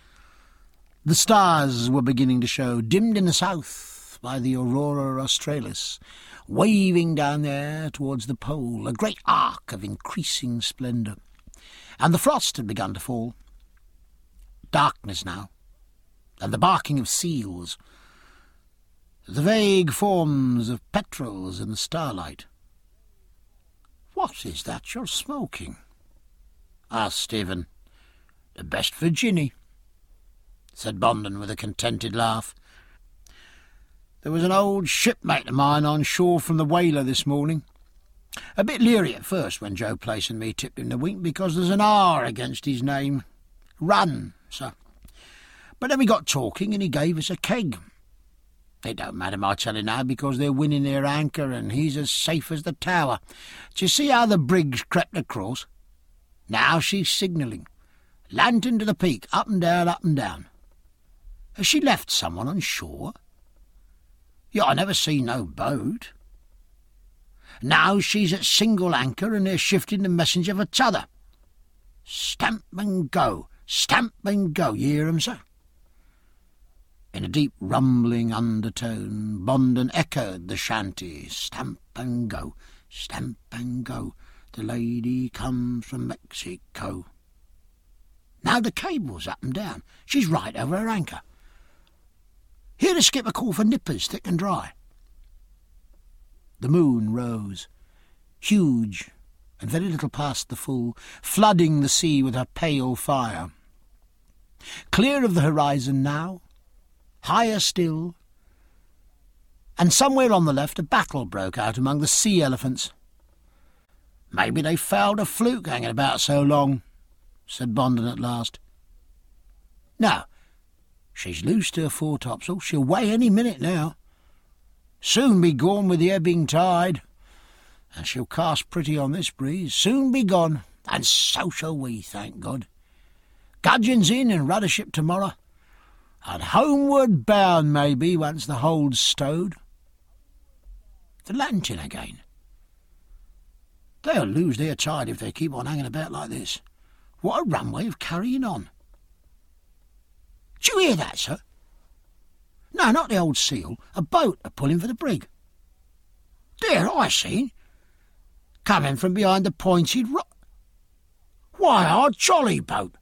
The stars were beginning to show, dimmed in the south by the Aurora Australis, waving down there towards the pole, a great arc of increasing splendour. And the frost had begun to fall. Darkness now, and the barking of seals, the vague forms of petrels in the starlight. "What is that you're smoking?" asked Stephen. "The best Virginie," said Bondon with a contented laugh. "There was an old shipmate of mine on shore from the whaler this morning. A bit leery at first when Joe Place and me tipped him the wink because there's an R against his name. Run, sir. But then we got talking and he gave us a keg. It don't matter my telling now because they're winning their anchor and he's as safe as the tower. Do you see how the brig's crept across? Now she's signalling. Lantern to the peak, up and down, up and down. Has she left someone on shore? Yeah, I never seen no boat. Now she's at single anchor and they're shifting the messenger for t'other. Stamp and go, stamp and go, you hear 'em, sir?" In a deep rumbling undertone, Bondon echoed the chanty, "Stamp and go, stamp and go, the lady comes from Mexico." Now the cable's up and down. She's right over her anchor. Hear the skipper call for nippers thick and dry. The moon rose, huge and very little past the full, flooding the sea with her pale fire. Clear of the horizon now, higher still, and somewhere on the left a battle broke out among the sea elephants. "Maybe they fouled a fluke hanging about so long," said Bondon at last. "No, she's loosed her foretopsail. She'll weigh any minute now. Soon be gone with the ebbing tide, and she'll cast pretty on this breeze. Soon be gone, and so shall we, thank God. Gudgeon's in and rudder ship tomorrow, and homeward bound, maybe, once the hold's stowed. The lantern again. They'll lose their tide if they keep on hanging about like this. What a rum way of carrying on. Do you hear that, sir? No, not the old seal. A boat a-pulling for the brig. There, I seen. Coming from behind the pointed rock. Why, our jolly boat.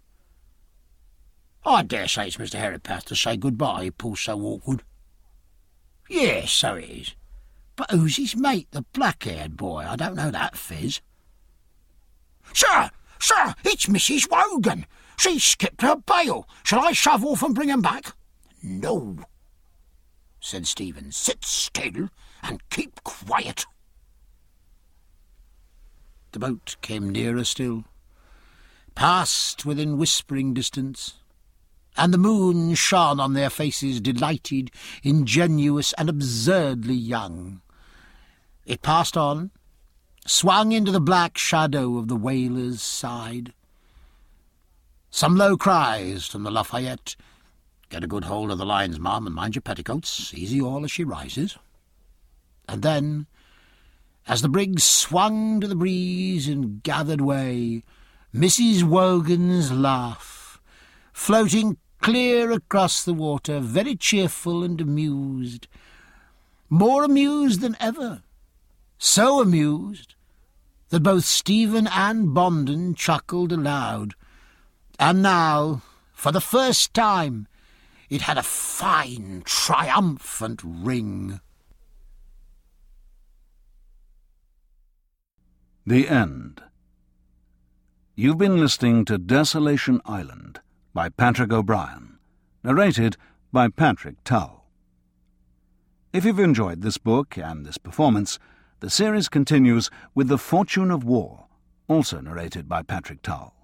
I dare say it's Mister Heripath to say goodbye, he pulls so awkward. Yes, so it is. But who's his mate, the black-haired boy? I don't know that, Fizz. Sir, sir, it's Missus Wogan. She skipped her bail. Shall I shove off and bring 'em back? No, said Stephen. Sit still and keep quiet. The boat came nearer still, passed within whispering distance, and the moon shone on their faces, delighted, ingenuous, and absurdly young. It passed on, swung into the black shadow of the whaler's side. Some low cries from the Lafayette. Get a good hold of the lines, ma'am, and mind your petticoats. Easy all as she rises. And then, as the brig swung to the breeze and gathered way, Missus Wogan's laugh, floating clear across the water, very cheerful and amused, more amused than ever, so amused that both Stephen and Bonden chuckled aloud. And now, for the first time, it had a fine, triumphant ring. The End. You've been listening to Desolation Island by Patrick O'Brien, narrated by Patrick Tull. If you've enjoyed this book and this performance, the series continues with The Fortune of War, also narrated by Patrick Tull.